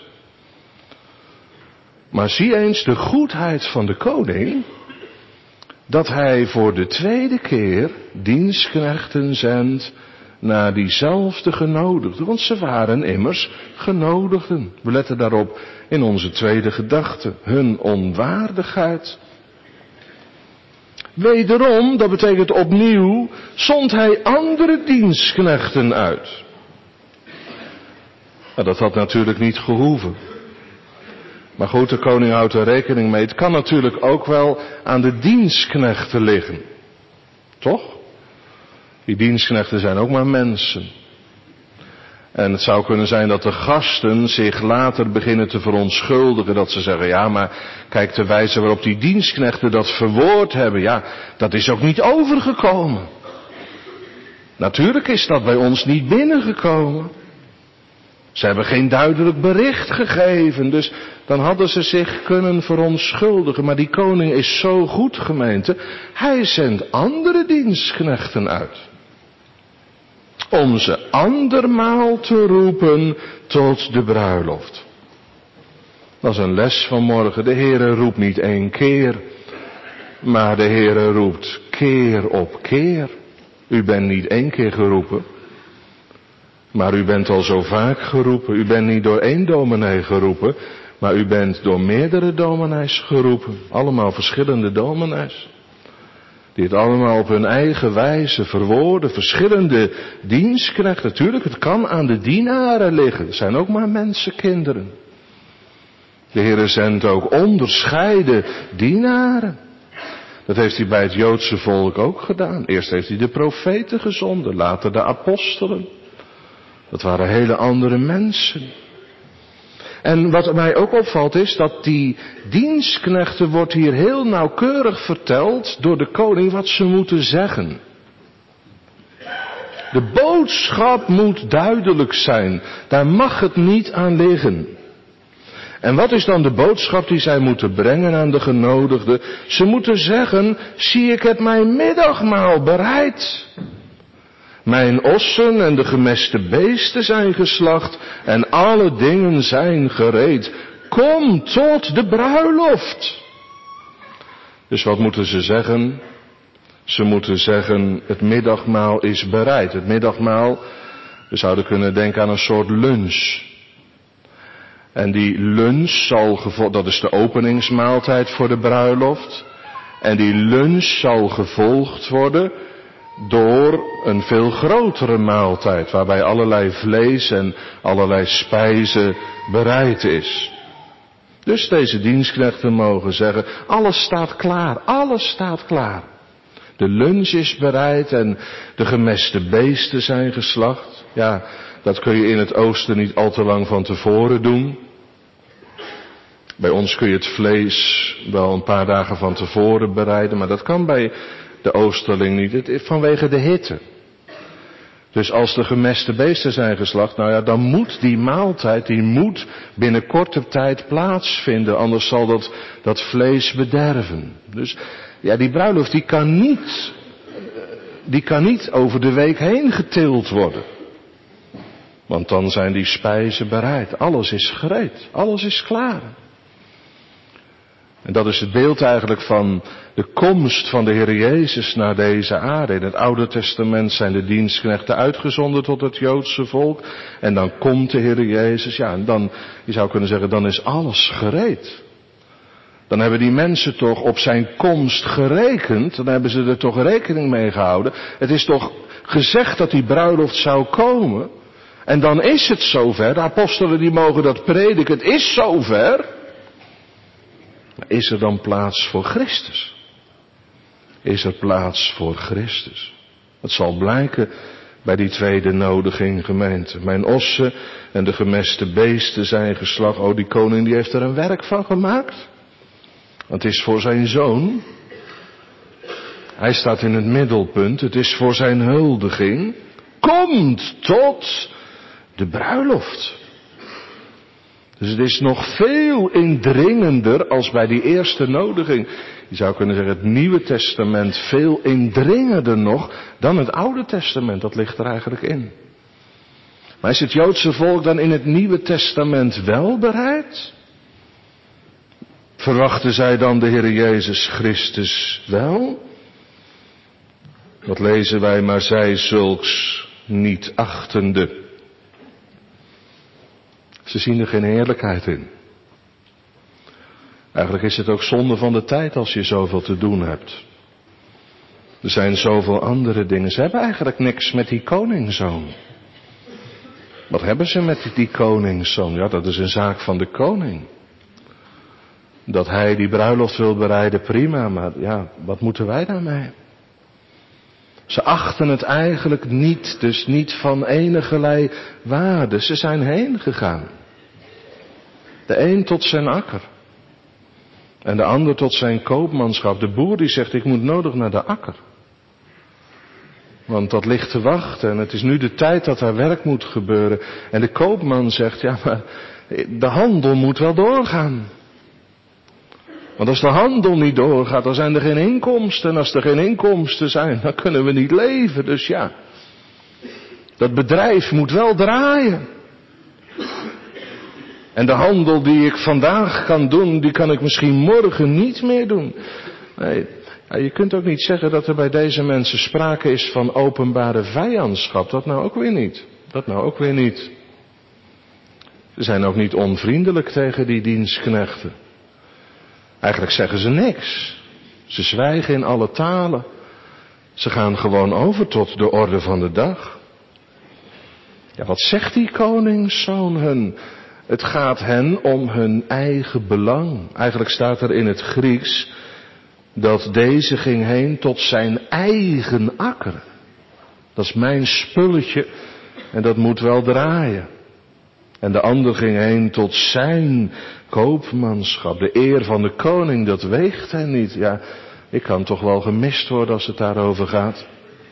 Maar zie eens de goedheid van de koning, dat hij voor de tweede keer dienstknechten zendt naar diezelfde genodigden. Want ze waren immers genodigden. We letten daarop in onze tweede gedachte. Hun onwaardigheid. Wederom, dat betekent opnieuw, zond hij andere dienstknechten uit. Nou, dat had natuurlijk niet gehoeven. Maar goed, de koning houdt er rekening mee. Het kan natuurlijk ook wel aan de dienstknechten liggen. Toch? Die dienstknechten zijn ook maar mensen. En het zou kunnen zijn dat de gasten zich later beginnen te verontschuldigen. Dat ze zeggen, ja maar kijk de wijze waarop die dienstknechten dat verwoord hebben. Ja, dat is ook niet overgekomen. Natuurlijk is dat bij ons niet binnengekomen. Ze hebben geen duidelijk bericht gegeven. Dus dan hadden ze zich kunnen verontschuldigen. Maar die koning is zo goed, gemeente. Hij zendt andere dienstknechten uit. Om ze andermaal te roepen tot de bruiloft. Dat is een les van morgen. De Heere roept niet één keer. Maar de Heere roept keer op keer. U bent niet één keer geroepen. Maar u bent al zo vaak geroepen. U bent niet door één dominee geroepen. Maar u bent door meerdere dominees geroepen. Allemaal verschillende dominees. Die het allemaal op hun eigen wijze verwoorden. Verschillende dienstknechten. Natuurlijk, het kan aan de dienaren liggen. Het zijn ook maar mensenkinderen. De Heere zendt ook onderscheiden dienaren. Dat heeft hij bij het Joodse volk ook gedaan. Eerst heeft hij de profeten gezonden. Later de apostelen. Dat waren hele andere mensen. En wat mij ook opvalt is dat die dienstknechten wordt hier heel nauwkeurig verteld door de koning wat ze moeten zeggen. De boodschap moet duidelijk zijn. Daar mag het niet aan liggen. En wat is dan de boodschap die zij moeten brengen aan de genodigden? Ze moeten zeggen, zie ik heb mijn middagmaal bereid. Mijn ossen en de gemeste beesten zijn geslacht en alle dingen zijn gereed. Kom tot de bruiloft. Dus wat moeten ze zeggen? Ze moeten zeggen, het middagmaal is bereid. Het middagmaal, we zouden kunnen denken aan een soort lunch. En die lunch zal gevolgd, dat is de openingsmaaltijd voor de bruiloft. En die lunch zal gevolgd worden door een veel grotere maaltijd, waarbij allerlei vlees en allerlei spijzen bereid is. Dus deze dienstknechten mogen zeggen, alles staat klaar, alles staat klaar. De lunch is bereid en de gemeste beesten zijn geslacht. Ja, Dat kun je in het oosten niet al te lang van tevoren doen. Bij ons kun je het vlees wel een paar dagen van tevoren bereiden, maar dat kan bij de oosterling niet. Het is vanwege de hitte. Dus als de gemeste beesten zijn geslacht, nou ja, dan moet die maaltijd, die moet binnen korte tijd plaatsvinden. Anders zal dat, dat vlees bederven. Dus ja, die bruiloft die kan niet, die kan niet over de week heen getild worden. Want dan zijn die spijzen bereid. Alles is gereed. Alles is klaar. En dat is het beeld eigenlijk van de komst van de Heer Jezus naar deze aarde. In het Oude Testament zijn de dienstknechten uitgezonden tot het Joodse volk. En dan komt de Heer Jezus. Ja, en dan, je zou kunnen zeggen, dan is alles gereed. Dan hebben die mensen toch op zijn komst gerekend. Dan hebben ze er toch rekening mee gehouden. Het is toch gezegd dat die bruiloft zou komen. En dan is het zover. De apostelen die mogen dat prediken. Het is zover. Is er dan plaats voor Christus? Is er plaats voor Christus? Het zal blijken bij die tweede nodiging, gemeente. Mijn ossen en de gemeste beesten zijn geslacht. Oh, die koning die heeft er een werk van gemaakt. Het is voor zijn zoon. Hij staat in het middelpunt. Het is voor zijn huldiging. Komt tot de bruiloft. Dus het is nog veel indringender als bij die eerste nodiging. Je zou kunnen zeggen het Nieuwe Testament veel indringender nog dan het Oude Testament. Dat ligt er eigenlijk in. Maar is het Joodse volk dan in het Nieuwe Testament wel bereid? Verwachten zij dan de Heer Jezus Christus wel? Wat lezen wij, maar zij zulks niet achtende. Ze zien er geen heerlijkheid in. Eigenlijk is het ook zonde van de tijd als je zoveel te doen hebt. Er zijn zoveel andere dingen. Ze hebben eigenlijk niks met die koningszoon. Wat hebben ze met die koningszoon? Ja, dat is een zaak van de koning. Dat hij die bruiloft wil bereiden, prima, maar ja, wat moeten wij daarmee? Ze achten het eigenlijk niet, dus niet van enigerlei waarde. Ze zijn heen gegaan. De een tot zijn akker. En de ander tot zijn koopmanschap. De boer die zegt, ik moet nodig naar de akker. Want dat ligt te wachten en het is nu de tijd dat daar werk moet gebeuren. En de koopman zegt, ja maar de handel moet wel doorgaan. Want als de handel niet doorgaat, dan zijn er geen inkomsten. En als er geen inkomsten zijn, dan kunnen we niet leven. Dus ja, dat bedrijf moet wel draaien. En de handel die ik vandaag kan doen, die kan ik misschien morgen niet meer doen. Nee, ja, je kunt ook niet zeggen dat er bij deze mensen sprake is van openbare vijandschap. Dat nou ook weer niet. Dat nou ook weer niet. Ze zijn ook niet onvriendelijk tegen die dienstknechten. Eigenlijk zeggen ze niks. Ze zwijgen in alle talen. Ze gaan gewoon over tot de orde van de dag. Ja, wat zegt die koningszoon hun? Het gaat hen om hun eigen belang. Eigenlijk staat er in het Grieks dat deze ging heen tot zijn eigen akker. Dat is mijn spulletje en dat moet wel draaien. En de ander ging heen tot zijn koopmanschap. De eer van de koning, dat weegt hen niet. Ja, ik kan toch wel gemist worden als het daarover gaat.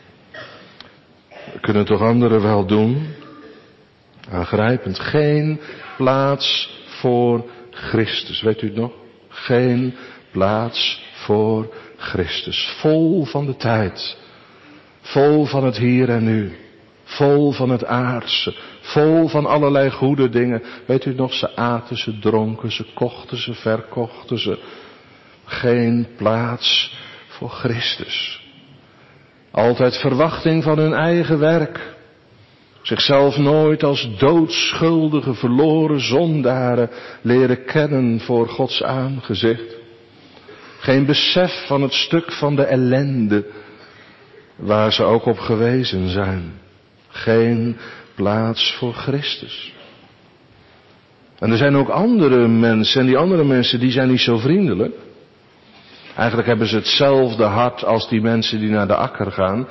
We kunnen toch anderen wel doen. Aangrijpend. Geen plaats voor Christus. Weet u het nog? Geen plaats voor Christus. Vol van de tijd. Vol van het hier en nu. Vol van het aardse. Vol van allerlei goede dingen. Weet u nog, ze aten, ze dronken, ze kochten, ze verkochten ze. Geen plaats voor Christus. Altijd verwachting van hun eigen werk. Zichzelf nooit als doodschuldige, verloren zondaren leren kennen voor Gods aangezicht. Geen besef van het stuk van de ellende waar ze ook op gewezen zijn. Geen plaats voor Christus. En er zijn ook andere mensen, en die andere mensen die zijn niet zo vriendelijk. Eigenlijk hebben ze hetzelfde hart als die mensen die naar de akker gaan.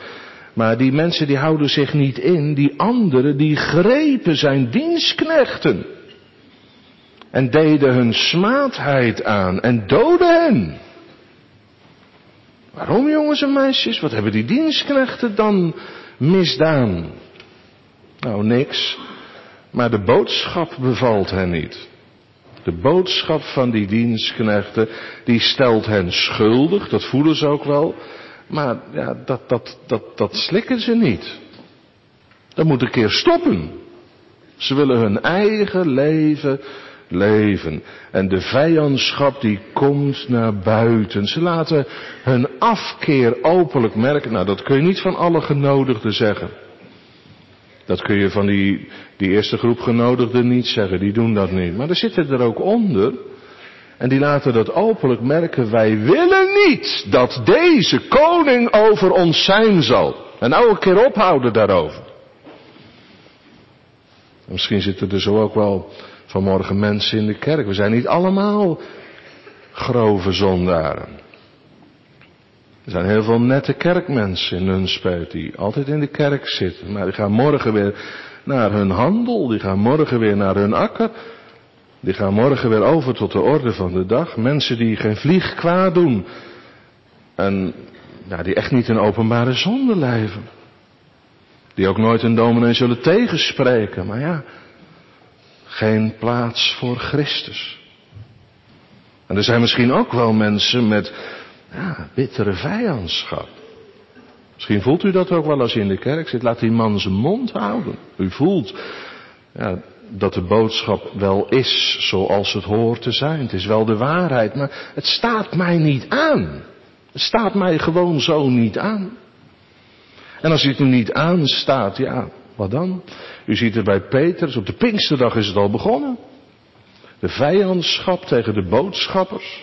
Maar die mensen die houden zich niet in, die anderen die grepen zijn dienstknechten. En deden hun smaadheid aan en doden hen. Waarom, jongens en meisjes? Wat hebben die dienstknechten dan misdaan? Nou, niks. Maar de boodschap bevalt hen niet. De boodschap van die dienstknechten, die stelt hen schuldig, dat voelen ze ook wel. Maar ja, dat, dat, dat, dat slikken ze niet. Dat moet een keer stoppen. Ze willen hun eigen leven leven. En de vijandschap die komt naar buiten. Ze laten hun afkeer openlijk merken. Nou, dat kun je niet van alle genodigden zeggen. Dat kun je van die, die eerste groep genodigden niet zeggen. Die doen dat niet. Maar er zitten er ook onder. En die laten dat openlijk merken. Wij willen niet dat deze koning over ons zijn zal. En nou een keer ophouden daarover. En misschien zitten er zo ook wel vanmorgen mensen in de kerk. We zijn niet allemaal grove zondaren. Er zijn heel veel nette kerkmensen in Nunspeet die altijd in de kerk zitten. Maar die gaan morgen weer naar hun handel. Die gaan morgen weer naar hun akker. Die gaan morgen weer over tot de orde van de dag. Mensen die geen vlieg kwaad doen. En ja, die echt niet in openbare zonde leven. Die ook nooit een dominee zullen tegenspreken. Maar ja, geen plaats voor Christus. En er zijn misschien ook wel mensen met ja, bittere vijandschap. Misschien voelt u dat ook wel als je in de kerk zit. Laat die man zijn mond houden. U voelt ja, dat de boodschap wel is zoals het hoort te zijn. Het is wel de waarheid, maar het staat mij niet aan. Het staat mij gewoon zo niet aan. En als het u niet aanstaat, ja, wat dan? U ziet het bij Petrus, op de Pinksterdag is het al begonnen. De vijandschap tegen de boodschappers.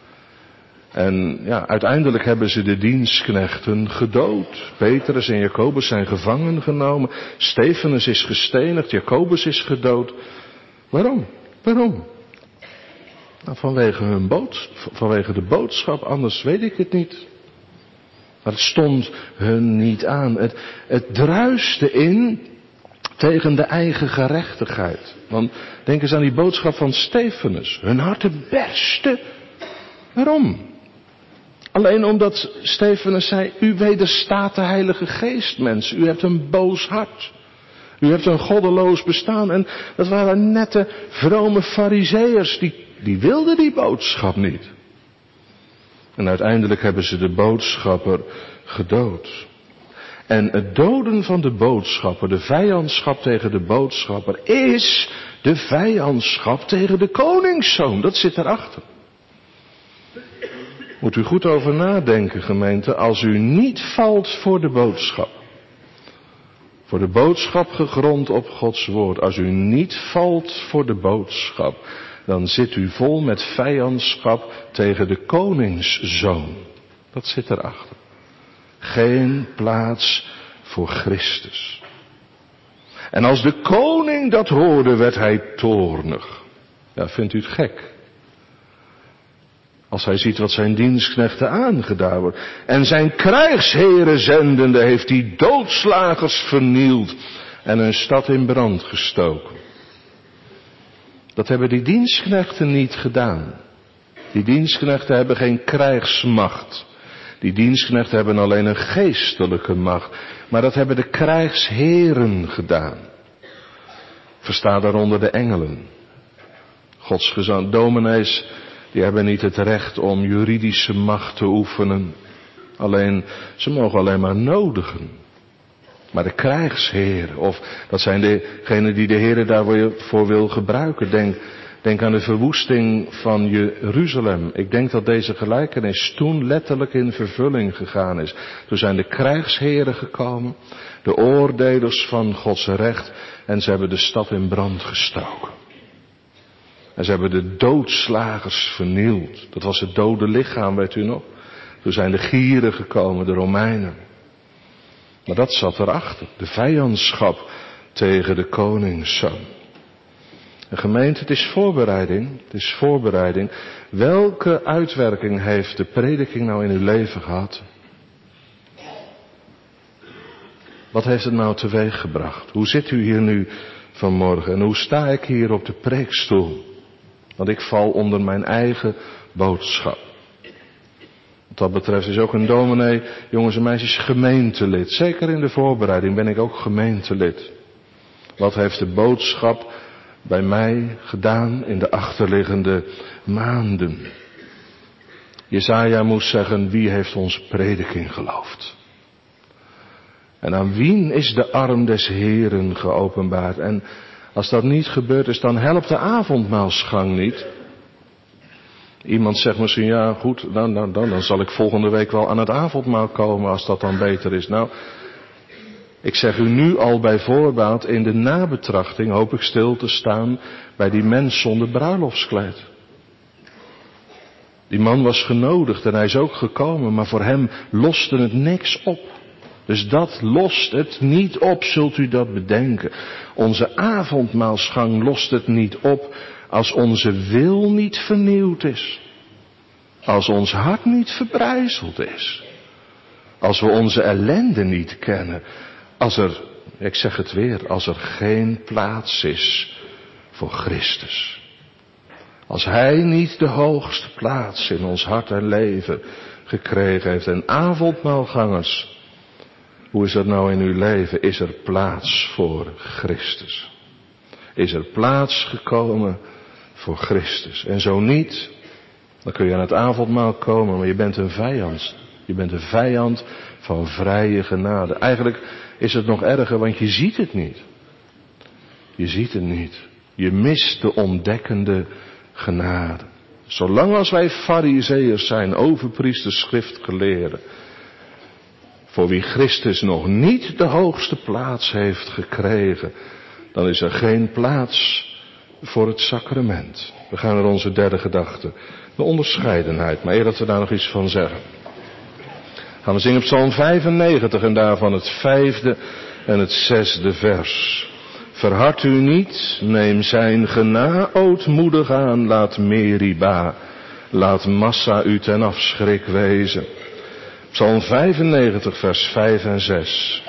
En ja, uiteindelijk hebben ze de dienstknechten gedood. Petrus en Jacobus zijn gevangen genomen. Stefanus is gestenigd, Jacobus is gedood. Waarom? Waarom? Nou, vanwege hun bood, vanwege de boodschap, anders weet ik het niet. Maar het stond hun niet aan. Het, het druiste in tegen de eigen gerechtigheid. Want denk eens aan die boodschap van Stefanus. Hun harten bersten. Waarom? Alleen omdat Stefanus zei, u wederstaat de Heilige Geest, mensen. U hebt een boos hart. U hebt een goddeloos bestaan. En dat waren nette, vrome farizeeërs. Die, die wilden die boodschap niet. En uiteindelijk hebben ze de boodschapper gedood. En het doden van de boodschapper, de vijandschap tegen de boodschapper, is de vijandschap tegen de koningszoon. Dat zit erachter. Moet u goed over nadenken, gemeente, als u niet valt voor de boodschap. Voor de boodschap gegrond op Gods woord. Als u niet valt voor de boodschap, dan zit u vol met vijandschap tegen de koningszoon. Dat zit erachter. Geen plaats voor Christus. En als de koning dat hoorde, werd hij toornig. Ja, vindt u het gek? Als hij ziet wat zijn dienstknechten aangedaan wordt. En zijn krijgsheren zendende heeft hij doodslagers vernield en een stad in brand gestoken. Dat hebben die dienstknechten niet gedaan. Die dienstknechten hebben geen krijgsmacht. Die dienstknechten hebben alleen een geestelijke macht. Maar dat hebben de krijgsheren gedaan. Versta daaronder de engelen. Gods gezant, dominees, die hebben niet het recht om juridische macht te oefenen. Alleen, ze mogen alleen maar nodigen. Maar de krijgsheren, of dat zijn degenen die de Heer daarvoor wil gebruiken. Denk, denk aan de verwoesting van Jeruzalem. Ik denk dat deze gelijkenis toen letterlijk in vervulling gegaan is. Toen zijn de krijgsheren gekomen, de oordelers van Gods recht, en ze hebben de stad in brand gestoken. En ze hebben de doodslagers vernield. Dat was het dode lichaam, weet u nog? Toen zijn de gieren gekomen, de Romeinen. Maar dat zat erachter. De vijandschap tegen de koningszoon. En gemeente, het is voorbereiding. Het is voorbereiding. Welke uitwerking heeft de prediking nou in uw leven gehad? Wat heeft het nou teweeggebracht? Hoe zit u hier nu vanmorgen? En hoe sta ik hier op de preekstoel? Want ik val onder mijn eigen boodschap. Wat dat betreft is ook een dominee, jongens en meisjes, gemeentelid. Zeker in de voorbereiding ben ik ook gemeentelid. Wat heeft de boodschap bij mij gedaan in de achterliggende maanden? Jesaja moest zeggen, wie heeft onze prediking geloofd? En aan wien is de arm des Heeren geopenbaard? En als dat niet gebeurd is, dan helpt de avondmaalsgang niet. Iemand zegt misschien, ja goed, dan, dan, dan, dan zal ik volgende week wel aan het avondmaal komen als dat dan beter is. Nou, ik zeg u nu al bij voorbaat, in de nabetrachting hoop ik stil te staan bij die mens zonder bruiloftskleed. Die man was genodigd en hij is ook gekomen, maar voor hem loste het niks op. Dus dat lost het niet op, zult u dat bedenken. Onze avondmaalsgang lost het niet op als onze wil niet vernieuwd is. Als ons hart niet verbrijzeld is. Als we onze ellende niet kennen. Als er, ik zeg het weer, als er geen plaats is voor Christus. Als Hij niet de hoogste plaats in ons hart en leven gekregen heeft. En avondmaalgangers, hoe is dat nou in uw leven? Is er plaats voor Christus? Is er plaats gekomen voor Christus? En zo niet, dan kun je aan het avondmaal komen, maar je bent een vijand. Je bent een vijand van vrije genade. Eigenlijk is het nog erger, want je ziet het niet. Je ziet het niet. Je mist de ontdekkende genade. Zolang als wij farizeeërs zijn, overpriesters, schriftgeleerden, voor wie Christus nog niet de hoogste plaats heeft gekregen, dan is er geen plaats voor het sacrament. We gaan naar onze derde gedachte. De onderscheidenheid. Maar eer dat we daar nog iets van zeggen, gaan we zingen Psalm vijfennegentig en daarvan het vijfde en het zesde vers. Verhard u niet, neem zijn gena ootmoedig aan, laat Meriba, laat Massa u ten afschrik wezen. Psalm vijfennegentig vers vijf en zes.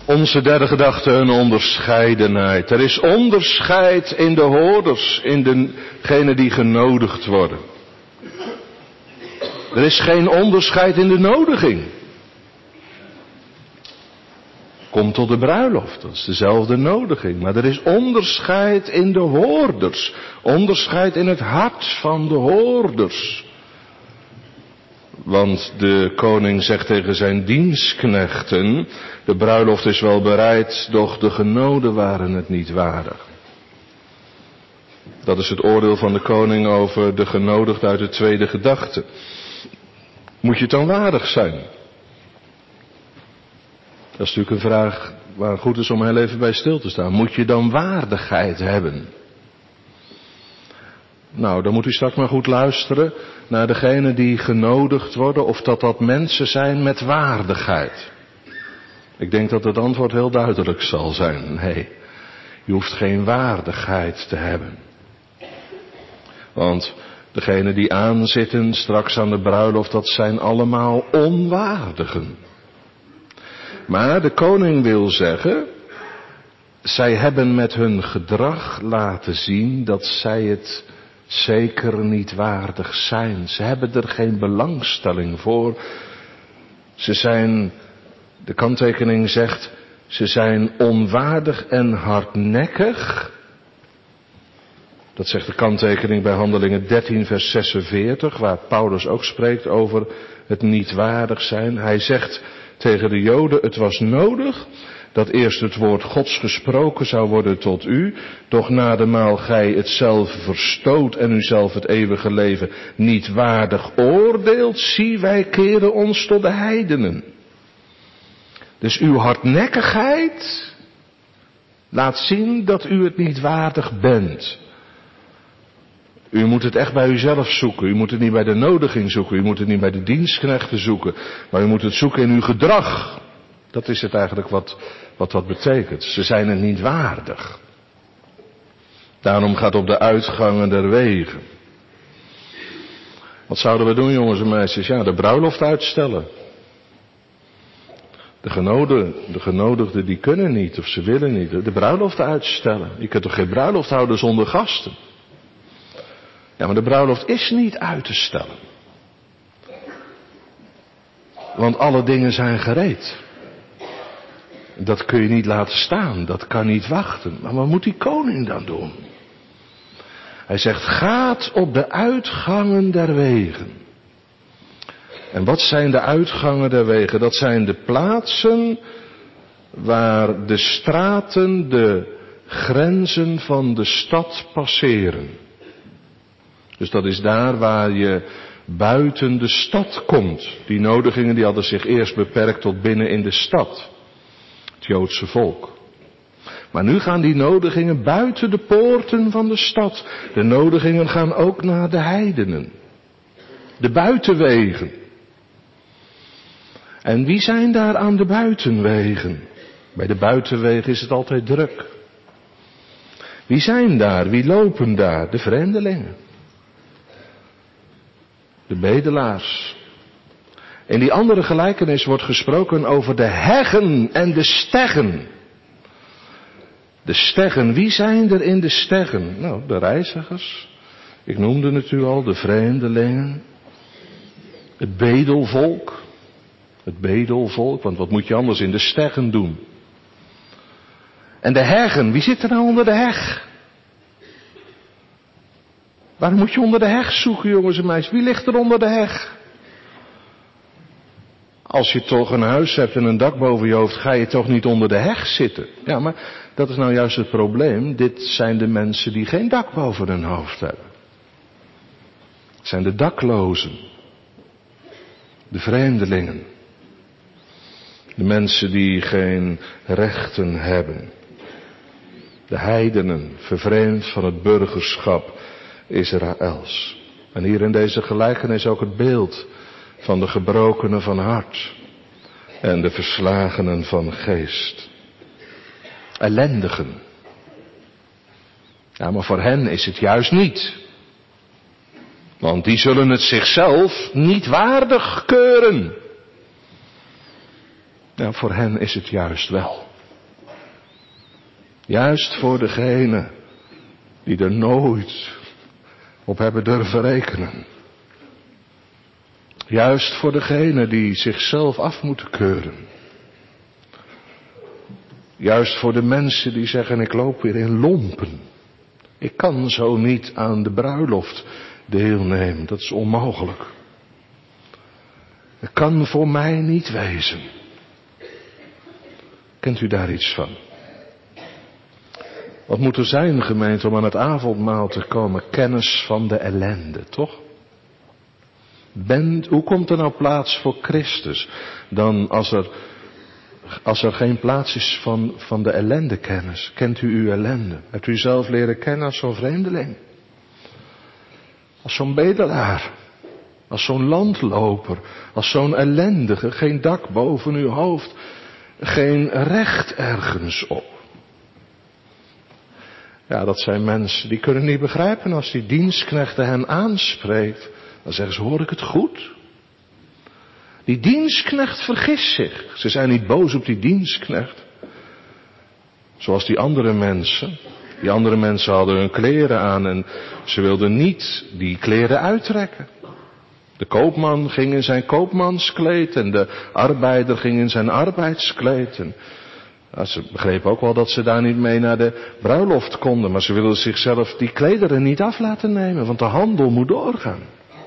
Onze derde gedachte, een onderscheidenheid. Er is onderscheid in de hoorders, in degenen die genodigd worden. Er is geen onderscheid in de nodiging. Kom tot de bruiloft, dat is dezelfde nodiging. Maar er is onderscheid in de hoorders. Onderscheid in het hart van de hoorders. Want de koning zegt tegen zijn dienstknechten, de bruiloft is wel bereid, doch de genoden waren het niet waardig. Dat is het oordeel van de koning over de genodigden uit de tweede gedachte. Moet je het dan waardig zijn? Dat is natuurlijk een vraag waar het goed is om heel even bij stil te staan. Moet je dan waardigheid hebben? Nou, dan moet u straks maar goed luisteren naar degenen die genodigd worden, of dat dat mensen zijn met waardigheid. Ik denk dat het antwoord heel duidelijk zal zijn. Nee, je hoeft geen waardigheid te hebben. Want degenen die aanzitten straks aan de bruiloft, dat zijn allemaal onwaardigen. Maar de koning wil zeggen, zij hebben met hun gedrag laten zien dat zij het zeker niet waardig zijn. Ze hebben er geen belangstelling voor. Ze zijn, de kanttekening zegt, ze zijn onwaardig en hardnekkig. Dat zegt de kanttekening bij Handelingen dertien vers zesenveertig, waar Paulus ook spreekt over het niet waardig zijn. Hij zegt tegen de Joden, het was nodig dat eerst het woord Gods gesproken zou worden tot u, doch nademaal gij het zelf verstoot en u zelf het eeuwige leven niet waardig oordeelt, zie wij keren ons tot de heidenen. Dus uw hardnekkigheid laat zien dat u het niet waardig bent. U moet het echt bij uzelf zoeken. U moet het niet bij de nodiging zoeken. U moet het niet bij de dienstknechten zoeken. Maar u moet het zoeken in uw gedrag. Dat is het eigenlijk wat, wat dat betekent. Ze zijn het niet waardig. Daarom gaat op de uitgangen der wegen. Wat zouden we doen, jongens en meisjes? Ja, de bruiloft uitstellen. De genodigden, de genodigden die kunnen niet of ze willen niet. De bruiloft uitstellen. Je kunt toch geen bruiloft houden zonder gasten? Ja, maar de bruiloft is niet uit te stellen. Want alle dingen zijn gereed. Dat kun je niet laten staan, dat kan niet wachten. Maar wat moet die koning dan doen? Hij zegt, gaat op de uitgangen der wegen. En wat zijn de uitgangen der wegen? Dat zijn de plaatsen waar de straten de grenzen van de stad passeren. Dus dat is daar waar je buiten de stad komt. Die nodigingen die hadden zich eerst beperkt tot binnen in de stad. Het Joodse volk. Maar nu gaan die nodigingen buiten de poorten van de stad. De nodigingen gaan ook naar de heidenen. De buitenwegen. En wie zijn daar aan de buitenwegen? Bij de buitenwegen is het altijd druk. Wie zijn daar? Wie lopen daar? De vreemdelingen. De bedelaars. In die andere gelijkenis wordt gesproken over de heggen en de steggen. De steggen, wie zijn er in de steggen? Nou, de reizigers. Ik noemde het u al, de vreemdelingen. Het bedelvolk. Het bedelvolk, want wat moet je anders in de steggen doen? En de heggen, wie zit er nou onder de heg? Waarom moet je onder de heg zoeken, jongens en meisjes? Wie ligt er onder de heg? Als je toch een huis hebt en een dak boven je hoofd, ga je toch niet onder de heg zitten? Ja, maar dat is nou juist het probleem. Dit zijn de mensen die geen dak boven hun hoofd hebben. Het zijn de daklozen. De vreemdelingen. De mensen die geen rechten hebben. De heidenen, vervreemd van het burgerschap Israëls. En hier in deze gelijkenis ook het beeld van de gebrokenen van hart en de verslagenen van geest. Ellendigen. Ja, maar voor hen is het juist niet. Want die zullen het zichzelf niet waardig keuren. Ja, voor hen is het juist wel. Juist voor degenen die er nooit op hebben durven rekenen. Juist voor degenen die zichzelf af moeten keuren. Juist voor de mensen die zeggen, ik loop weer in lompen. Ik kan zo niet aan de bruiloft deelnemen, dat is onmogelijk. Het kan voor mij niet wezen. Kent u daar iets van? Wat moet er zijn, gemeente, om aan het avondmaal te komen? Kennis van de ellende, toch? Bent, hoe komt er nou plaats voor Christus? Dan als er, als er geen plaats is van, van de ellendekennis. Kent u uw ellende? Hebt u zelf leren kennen als zo'n vreemdeling? Als zo'n bedelaar? Als zo'n landloper? Als zo'n ellendige? Geen dak boven uw hoofd? Geen recht ergens op? Ja, dat zijn mensen die kunnen niet begrijpen als die dienstknechten hen aanspreekt. Dan zeggen ze, hoor ik het goed? Die dienstknecht vergist zich. Ze zijn niet boos op die dienstknecht. Zoals die andere mensen. Die andere mensen hadden hun kleren aan en ze wilden niet die kleren uittrekken. De koopman ging in zijn koopmanskleed en de arbeider ging in zijn arbeidskleed. En ja, ze begrepen ook wel dat ze daar niet mee naar de bruiloft konden. Maar ze wilden zichzelf die klederen niet af laten nemen, want de handel moet doorgaan.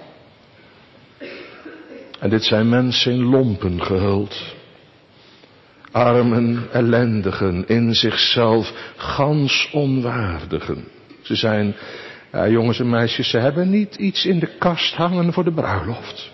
En dit zijn mensen in lompen gehuld. Armen, ellendigen, in zichzelf gans onwaardigen. Ze zijn, ja, jongens en meisjes, ze hebben niet iets in de kast hangen voor de bruiloft.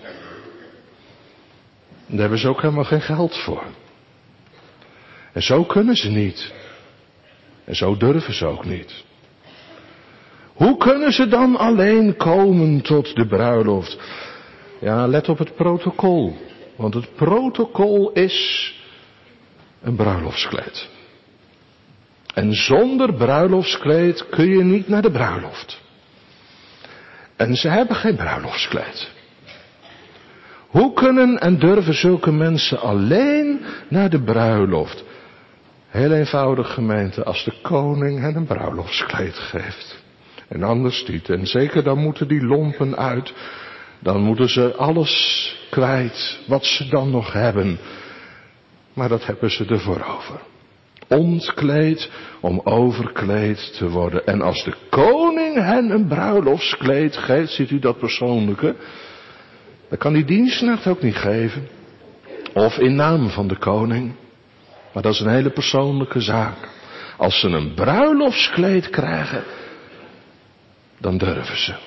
Daar hebben ze ook helemaal geen geld voor. En zo kunnen ze niet. En zo durven ze ook niet. Hoe kunnen ze dan alleen komen tot de bruiloft? Ja, let op het protocol. Want het protocol is een bruiloftskleed. En zonder bruiloftskleed kun je niet naar de bruiloft. En ze hebben geen bruiloftskleed. Hoe kunnen en durven zulke mensen alleen naar de bruiloft? Heel eenvoudig, gemeente, als de koning hen een bruiloftskleed geeft. En anders niet. En zeker dan moeten die lompen uit. Dan moeten ze alles kwijt wat ze dan nog hebben. Maar dat hebben ze ervoor over. Ontkleed om overkleed te worden. En als de koning hen een bruiloftskleed geeft, ziet u dat persoonlijke? Dan kan die dienstknecht ook niet geven. Of in naam van de koning. Maar dat is een hele persoonlijke zaak. Als ze een bruiloftskleed krijgen, dan durven ze.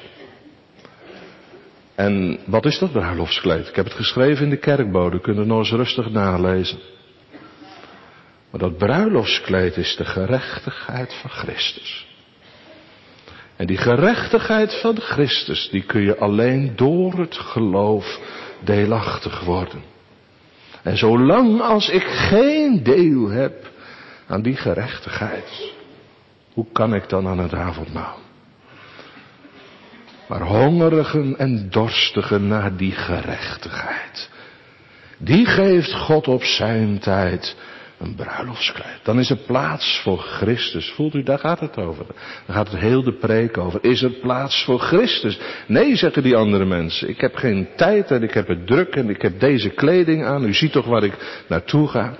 En wat is dat bruiloftskleed? Ik heb het geschreven in de kerkbode, kunt u nog eens rustig nalezen. Maar dat bruiloftskleed is de gerechtigheid van Christus. En die gerechtigheid van Christus, die kun je alleen door het geloof deelachtig worden. En zolang als ik geen deel heb aan die gerechtigheid, hoe kan ik dan aan het avondmaal? Maar hongerigen en dorstigen naar die gerechtigheid, die geeft God op zijn tijd een bruiloftskleed. Dan is er plaats voor Christus. Voelt u, daar gaat het over. Daar gaat het heel de preek over. Is er plaats voor Christus? Nee, zeggen die andere mensen. Ik heb geen tijd en ik heb het druk en ik heb deze kleding aan. U ziet toch waar ik naartoe ga.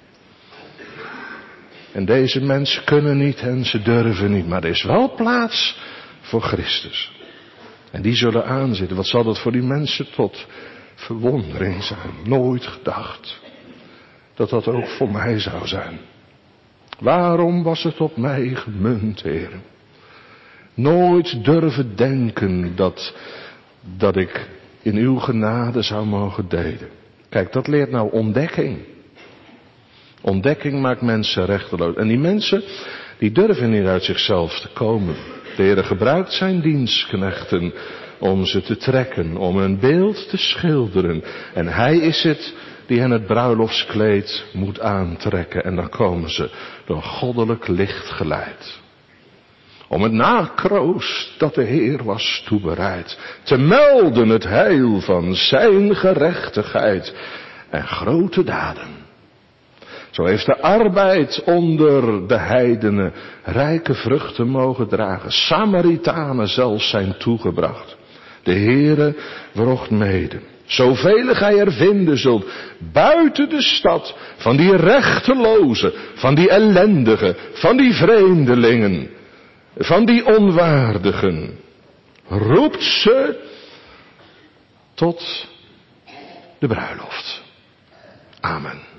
En deze mensen kunnen niet en ze durven niet. Maar er is wel plaats voor Christus. En die zullen aanzitten. Wat zal dat voor die mensen tot verwondering zijn. Nooit gedacht dat dat ook voor mij zou zijn. Waarom was het op mij gemunt, heren? Nooit durven denken dat, dat ik in uw genade zou mogen delen. Kijk, dat leert nou ontdekking. Ontdekking maakt mensen rechteloos. En die mensen, die durven niet uit zichzelf te komen. De Heer gebruikt zijn dienstknechten om ze te trekken, om een beeld te schilderen. En hij is het die hen het bruiloftskleed moet aantrekken. En dan komen ze door goddelijk licht geleid. Om het nakroost dat de Heer was toebereid. Te melden het heil van zijn gerechtigheid en grote daden. Zo heeft de arbeid onder de heidenen rijke vruchten mogen dragen. Samaritanen zelfs zijn toegebracht. De Heere wrocht mede. Zoveel gij er vinden zult, buiten de stad, van die rechtelozen, van die ellendigen, van die vreemdelingen, van die onwaardigen, roept ze tot de bruiloft. Amen.